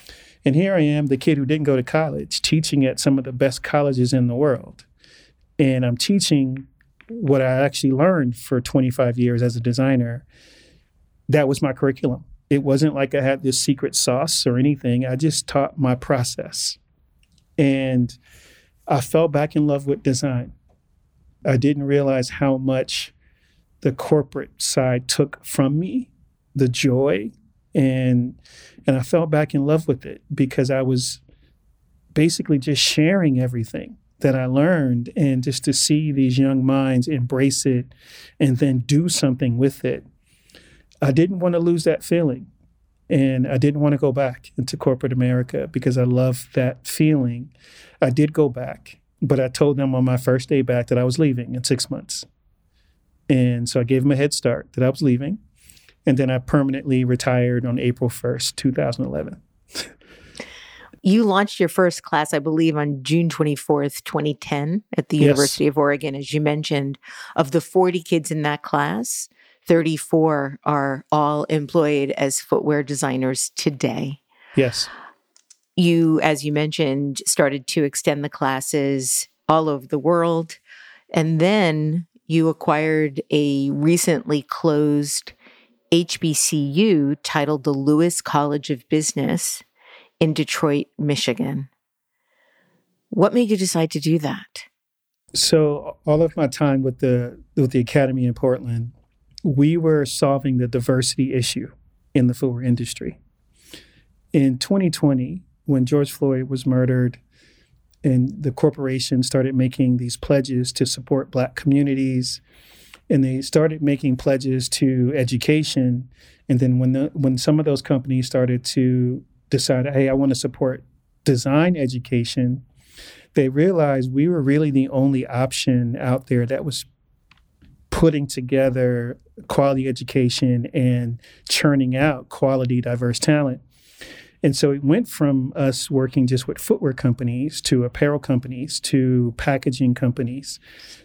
And here I am, the kid who didn't go to college, teaching at some of the best colleges in the world. And I'm teaching what I actually learned for twenty-five years as a designer. That was my curriculum. It wasn't like I had this secret sauce or anything. I just taught my process. And I fell back in love with design. I didn't realize how much the corporate side took from me, the joy, and and I fell back in love with it because I was basically just sharing everything that I learned, and just to see these young minds embrace it and then do something with it. I didn't want to lose that feeling, and I didn't want to go back into corporate America because I love that feeling. I did go back, but I told them on my first day back that I was leaving in six months. And so I gave them a head start that I was leaving. And then I permanently retired on April first, two thousand eleven. You launched your first class, I believe, on June twenty-fourth, twenty ten at the Yes. University of Oregon. As you mentioned, of the forty kids in that class, thirty-four are all employed as footwear designers today. Yes. You, as you mentioned, started to extend the classes all over the world. And then you acquired a recently closed H B C U titled the Lewis College of Business in Detroit, Michigan. What made you decide to do that? So all of my time with the with the academy in Portland, we were solving the diversity issue in the footwear industry. In twenty twenty, when George Floyd was murdered and the corporation started making these pledges to support Black communities, and they started making pledges to education. And then when the, when some of those companies started to decide, hey, I want to support design education, they realized we were really the only option out there that was putting together quality education and churning out quality, diverse talent. And so it went from us working just with footwear companies to apparel companies to packaging companies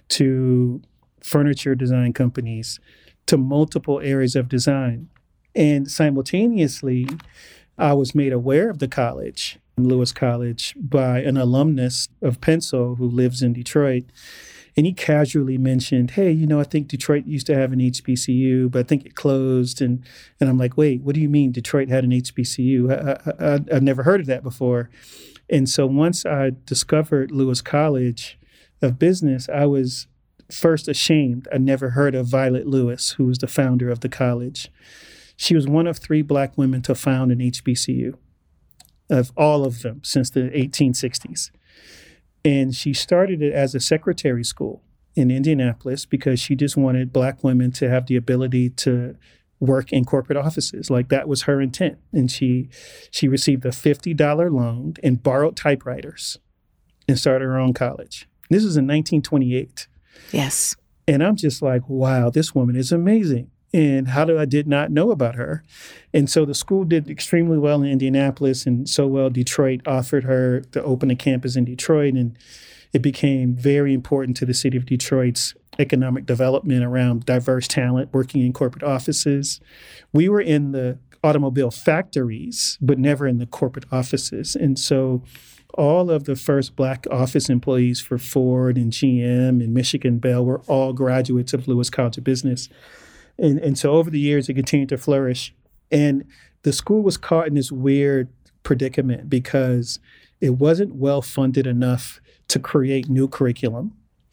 to furniture design companies to multiple areas of design. And simultaneously, I was made aware of the college, Lewis College, by an alumnus of Pencil who lives in Detroit. And he casually mentioned, hey, you know, I think Detroit used to have an H B C U, but I think it closed. And and I'm like, wait, what do you mean Detroit had an H B C U? I, I, I, I've never heard of that before. And so once I discovered Lewis College of Business, I was first ashamed. I never heard of Violet Lewis, who was the founder of the college. She was one of three Black women to found an H B C U, of all of them since the eighteen sixties. And she started it as a secretary school in Indianapolis because she just wanted Black women to have the ability to work in corporate offices. Like that was her intent. And she she received a fifty dollars loan and borrowed typewriters and started her own college. This was in nineteen twenty-eight. Yes. And I'm just like, wow, this woman is amazing. And how did I did not know about her? And so the school did extremely well in Indianapolis, and so well Detroit offered her to open a campus in Detroit. And it became very important to the city of Detroit's economic development around diverse talent working in corporate offices. We were in the automobile factories, but never in the corporate offices. And so all of the first Black office employees for Ford and G M and Michigan Bell were all graduates of Lewis College of Business. And, and so over the years, it continued to flourish. And the school was caught in this weird predicament because it wasn't well funded enough to create new curriculum.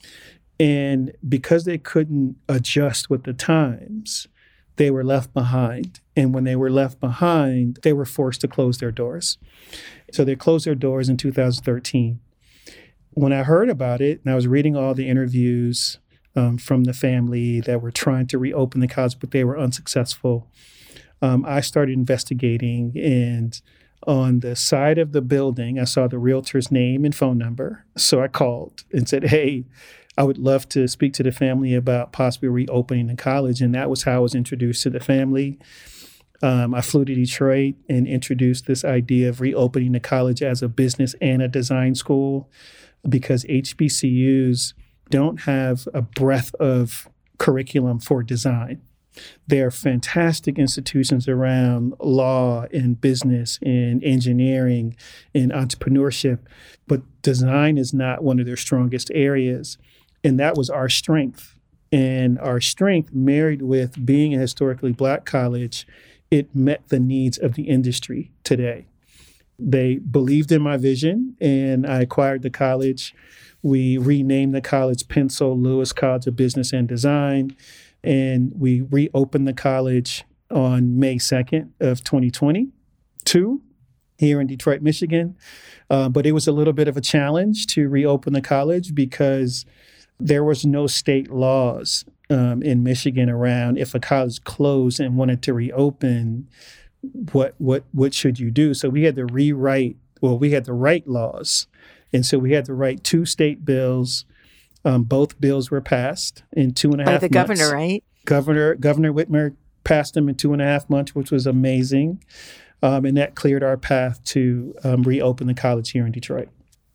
And because they couldn't adjust with the times, they were left behind. And when they were left behind, they were forced to close their doors. So they closed their doors in two thousand thirteen. When I heard about it, and I was reading all the interviews um, from the family that were trying to reopen the college, but they were unsuccessful, um, I started investigating. And on the side of the building, I saw the realtor's name and phone number. So I called and said, hey, I would love to speak to the family about possibly reopening the college. And that was how I was introduced to the family. Um, I flew to Detroit and introduced this idea of reopening the college as a business and a design school, because H B C Us don't have a breadth of curriculum for design. There are fantastic institutions around law and business and engineering and entrepreneurship, but design is not one of their strongest areas. And that was our strength. And our strength, married with being a historically Black college, it met the needs of the industry today. They believed in my vision, and I acquired the college. We renamed the college Pensole Lewis College of Business and Design. And we reopened the college on May second of twenty twenty-two here in Detroit, Michigan. Uh, but it was a little bit of a challenge to reopen the college because there was no state laws um, in Michigan around if a college closed and wanted to reopen, what what what should you do? So we had to rewrite, well, we had to write laws. And so we had to write two state bills. Um, both bills were passed in two and a half months. By the governor, right? Governor Governor Whitmer passed them in two and a half months, which was amazing. Um, and that cleared our path to um, reopen the college here in Detroit.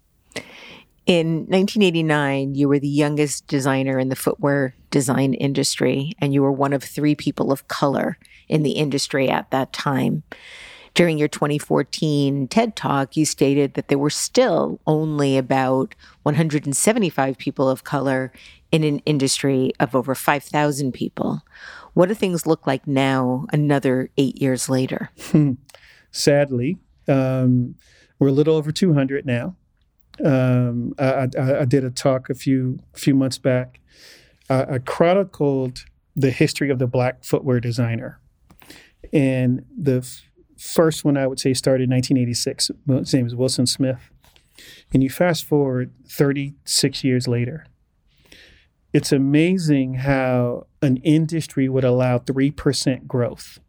In nineteen eighty-nine, you were the youngest designer in the footwear design industry, and you were one of three people of color in the industry at that time. During your twenty fourteen TED Talk, you stated that there were still only about one hundred seventy-five people of color in an industry of over five thousand people. What do things look like now, another eight years later? Sadly, um, we're a little over two hundred now. Um, I, I, I did a talk a few few months back. Uh, I chronicled the history of the Black footwear designer. And the f- first one I would say started in nineteen eighty-six. His name is Wilson Smith. And you fast forward thirty-six years later. It's amazing how an industry would allow three percent growth.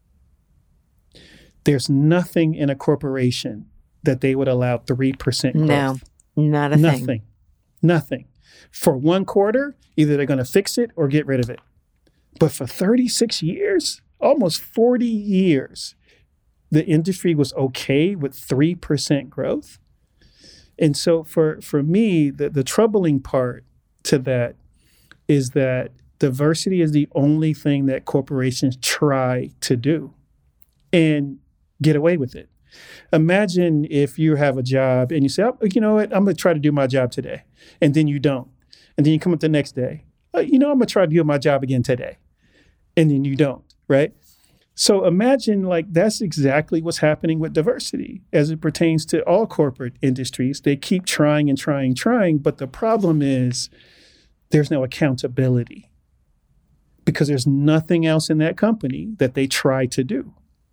There's nothing in a corporation that they would allow three percent growth. No, not a Nothing. thing. Nothing. For one quarter, either they're going to fix it or get rid of it. But for thirty-six years, almost forty years, the industry was okay with three percent growth. And so for, for me, the, the troubling part to that is that diversity is the only thing that corporations try to do and get away with it. Imagine if you have a job and you say, oh, you know what, I'm going to try to do my job today. And then you don't. And then you come up the next day. Oh, you know, I'm going to try to do my job again today. And then you don't, right? So imagine like that's exactly what's happening with diversity as it pertains to all corporate industries. They keep trying and trying, trying. But the problem is there's no accountability because there's nothing else in that company that they try to do.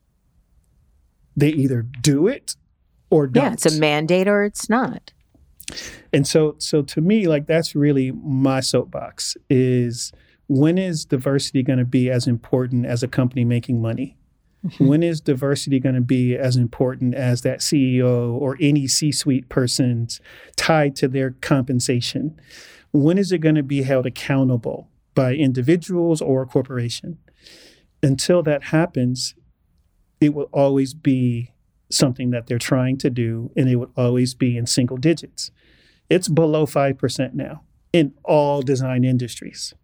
They either do it or don't. Yeah, it's a mandate or it's not. And so, so to me, like that's really my soapbox is when is diversity going to be as important as a company making money? Mm-hmm. When is diversity going to be as important as that C E O or any C-suite person's tied to their compensation? When is it going to be held accountable by individuals or a corporation? Until that happens, it will always be something that they're trying to do, and it would always be in single digits. It's below five percent now in all design industries.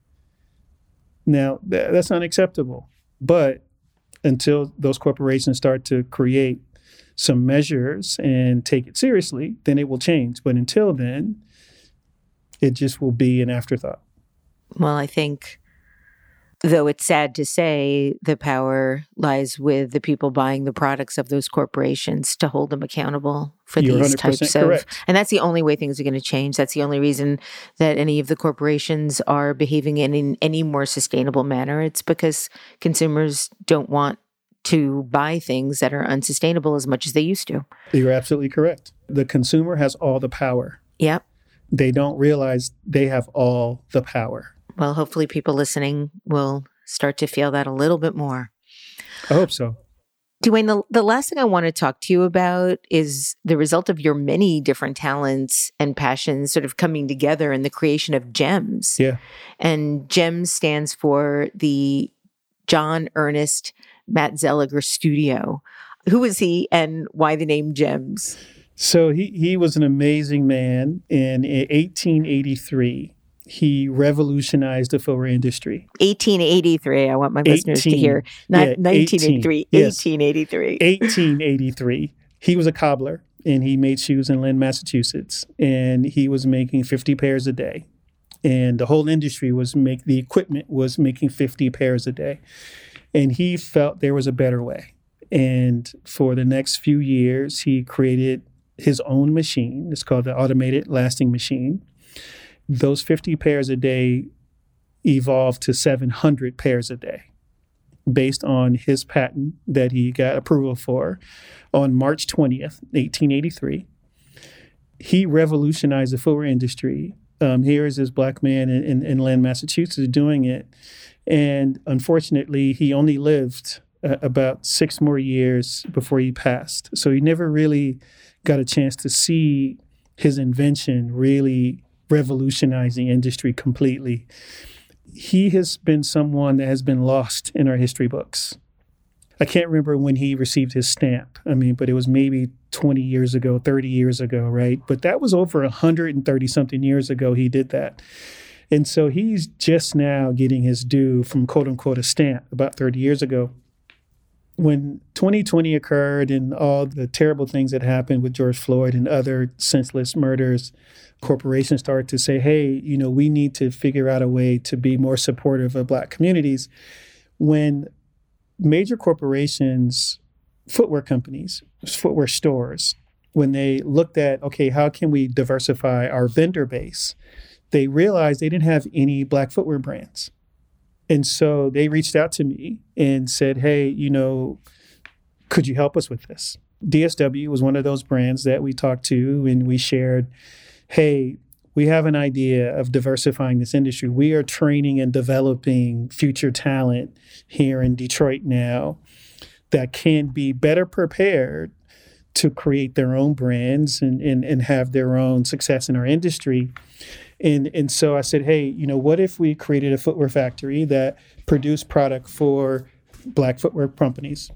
Now, th- that's unacceptable. But until those corporations start to create some measures and take it seriously, then it will change. But until then, it just will be an afterthought. Well, I think, though it's sad to say, the power lies with the people buying the products of those corporations to hold them accountable for You're these types of, correct. And that's the only way things are going to change. That's the only reason that any of the corporations are behaving in, in any more sustainable manner. It's because consumers don't want to buy things that are unsustainable as much as they used to. You're absolutely correct. The consumer has all the power. Yep. They don't realize they have all the power. Well, hopefully people listening will start to feel that a little bit more. I hope so. Dwayne, the, the last thing I want to talk to you about is the result of your many different talents and passions sort of coming together in the creation of GEMS. Yeah. And GEMS stands for the John Ernest Matzeliger Studio. Who was he and why the name GEMS? So he, he was an amazing man. In eighteen eighty-three, He revolutionized the footwear industry. eighteen eighty-three. I want my listeners to hear. Not yeah, nineteen eighty-three, eighteen, yes. eighteen eighty-three. eighteen eighty-three. He was a cobbler, and he made shoes in Lynn, Massachusetts, and he was making fifty pairs a day. And the whole industry was make the equipment was making fifty pairs a day. And he felt there was a better way. And for the next few years, he created his own machine. It's called the Automated Lasting Machine. Those fifty pairs a day evolved to seven hundred pairs a day based on his patent that he got approval for on March twentieth, eighteen eighty-three. He revolutionized the footwear industry. Um, here is this black man in, in, in Lynn, Massachusetts doing it. And unfortunately, he only lived uh, about six more years before he passed. So he never really got a chance to see his invention really revolutionize the industry completely. He has been someone that has been lost in our history books. I can't remember when he received his stamp. I mean, but it was maybe twenty years ago, thirty years ago, right? But that was over one hundred thirty something years ago he did that. And so he's just now getting his due from quote unquote a stamp about thirty years ago. When twenty twenty occurred and all the terrible things that happened with George Floyd and other senseless murders, corporations started to say, hey, you know, we need to figure out a way to be more supportive of Black communities. When major corporations, footwear companies, footwear stores, when they looked at, okay, how can we diversify our vendor base, they realized they didn't have any Black footwear brands. And so they reached out to me and said, hey, you know, could you help us with this? D S W was one of those brands that we talked to, and we shared, hey, we have an idea of diversifying this industry. We are training and developing future talent here in Detroit now that can be better prepared to create their own brands and, and, and have their own success in our industry. And, and so I said, hey, you know, what if we created a footwear factory that produced product for Black footwear companies?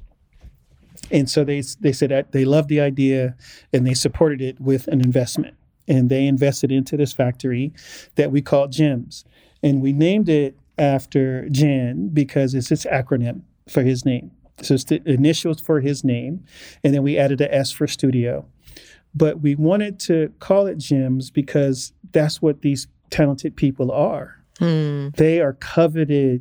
And so they they said that they loved the idea and they supported it with an investment. And they invested into this factory that we called GEMS. And we named it after Jan because it's its acronym for his name. So it's the initials for his name. And then we added a S for studio. But we wanted to call it GEMS because that's what these talented people are. Hmm. They are coveted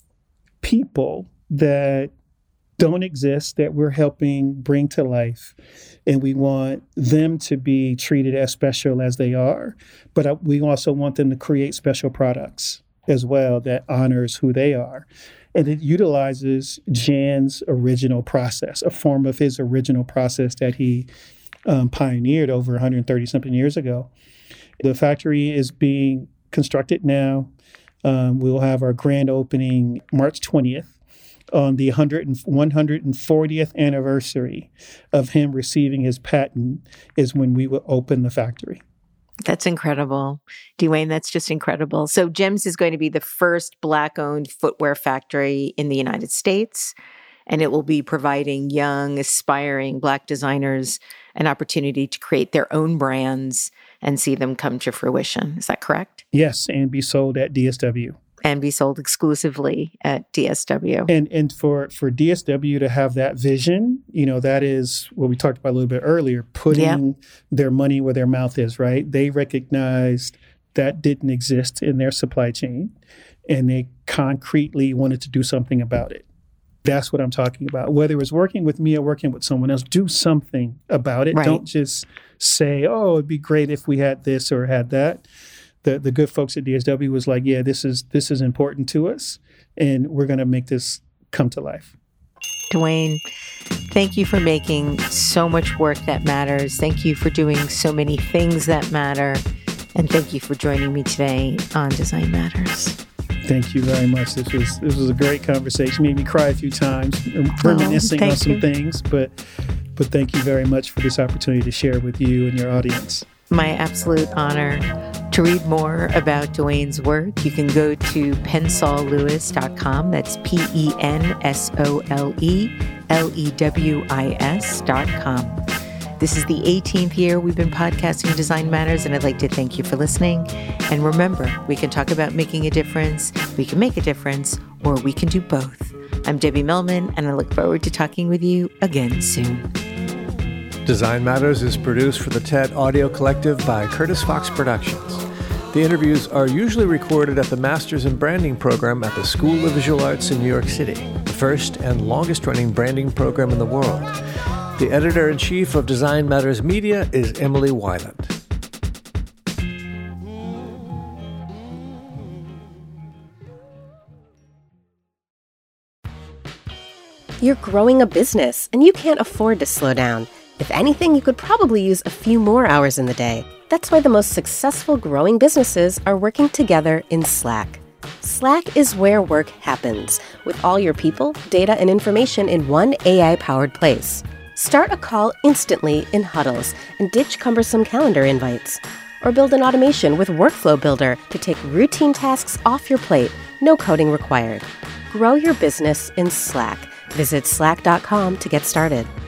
people that don't exist, that we're helping bring to life. And we want them to be treated as special as they are. But we also want them to create special products as well that honors who they are. And it utilizes Jan's original process, a form of his original process that he um, pioneered over one hundred thirty something years ago. The factory is being constructed now. Um, we'll have our grand opening March twentieth. On the one hundred fortieth anniversary of him receiving his patent is when we will open the factory. That's incredible. Dwayne, that's just incredible. So GEMS is going to be the first Black-owned footwear factory in the United States, and it will be providing young, aspiring Black designers an opportunity to create their own brands and see them come to fruition. Is that correct? Yes, and be sold at D S W. And be sold exclusively at D S W. And and for, for D S W to have that vision, you know, that is what we talked about a little bit earlier, putting yeah. their money where their mouth is, right? They recognized that didn't exist in their supply chain, and they concretely wanted to do something about it. That's what I'm talking about. Whether it's working with me or working with someone else, do something about it. Right. Don't just say, oh, it'd be great if we had this or had that. The the good folks at D S W was like, yeah, this is this is important to us, and we're going to make this come to life. Dwayne, thank you for making so much work that matters. Thank you for doing so many things that matter. And thank you for joining me today on Design Matters. Thank you very much. This was this was a great conversation. Made me cry a few times, reminiscing oh, on some you. things, but but thank you very much for this opportunity to share with you and your audience. My absolute honor. To read more about Dwayne's work, you can go to pensole lewis dot com. That's P E N S O L E L E W I S dot com. This is the eighteenth year we've been podcasting Design Matters, and I'd like to thank you for listening. And remember, we can talk about making a difference, we can make a difference, or we can do both. I'm Debbie Millman, and I look forward to talking with you again soon. Design Matters is produced for the TED Audio Collective by Curtis Fox Productions. The interviews are usually recorded at the Masters in Branding program at the School of Visual Arts in New York City, the first and longest-running branding program in the world. The editor-in-chief of Design Matters Media is Emily Weiland. You're growing a business, and you can't afford to slow down. If anything, you could probably use a few more hours in the day. That's why the most successful growing businesses are working together in Slack. Slack is where work happens, with all your people, data, and information in one A I-powered place. Start a call instantly in huddles and ditch cumbersome calendar invites. Or build an automation with Workflow Builder to take routine tasks off your plate, no coding required. Grow your business in Slack. Visit slack dot com to get started.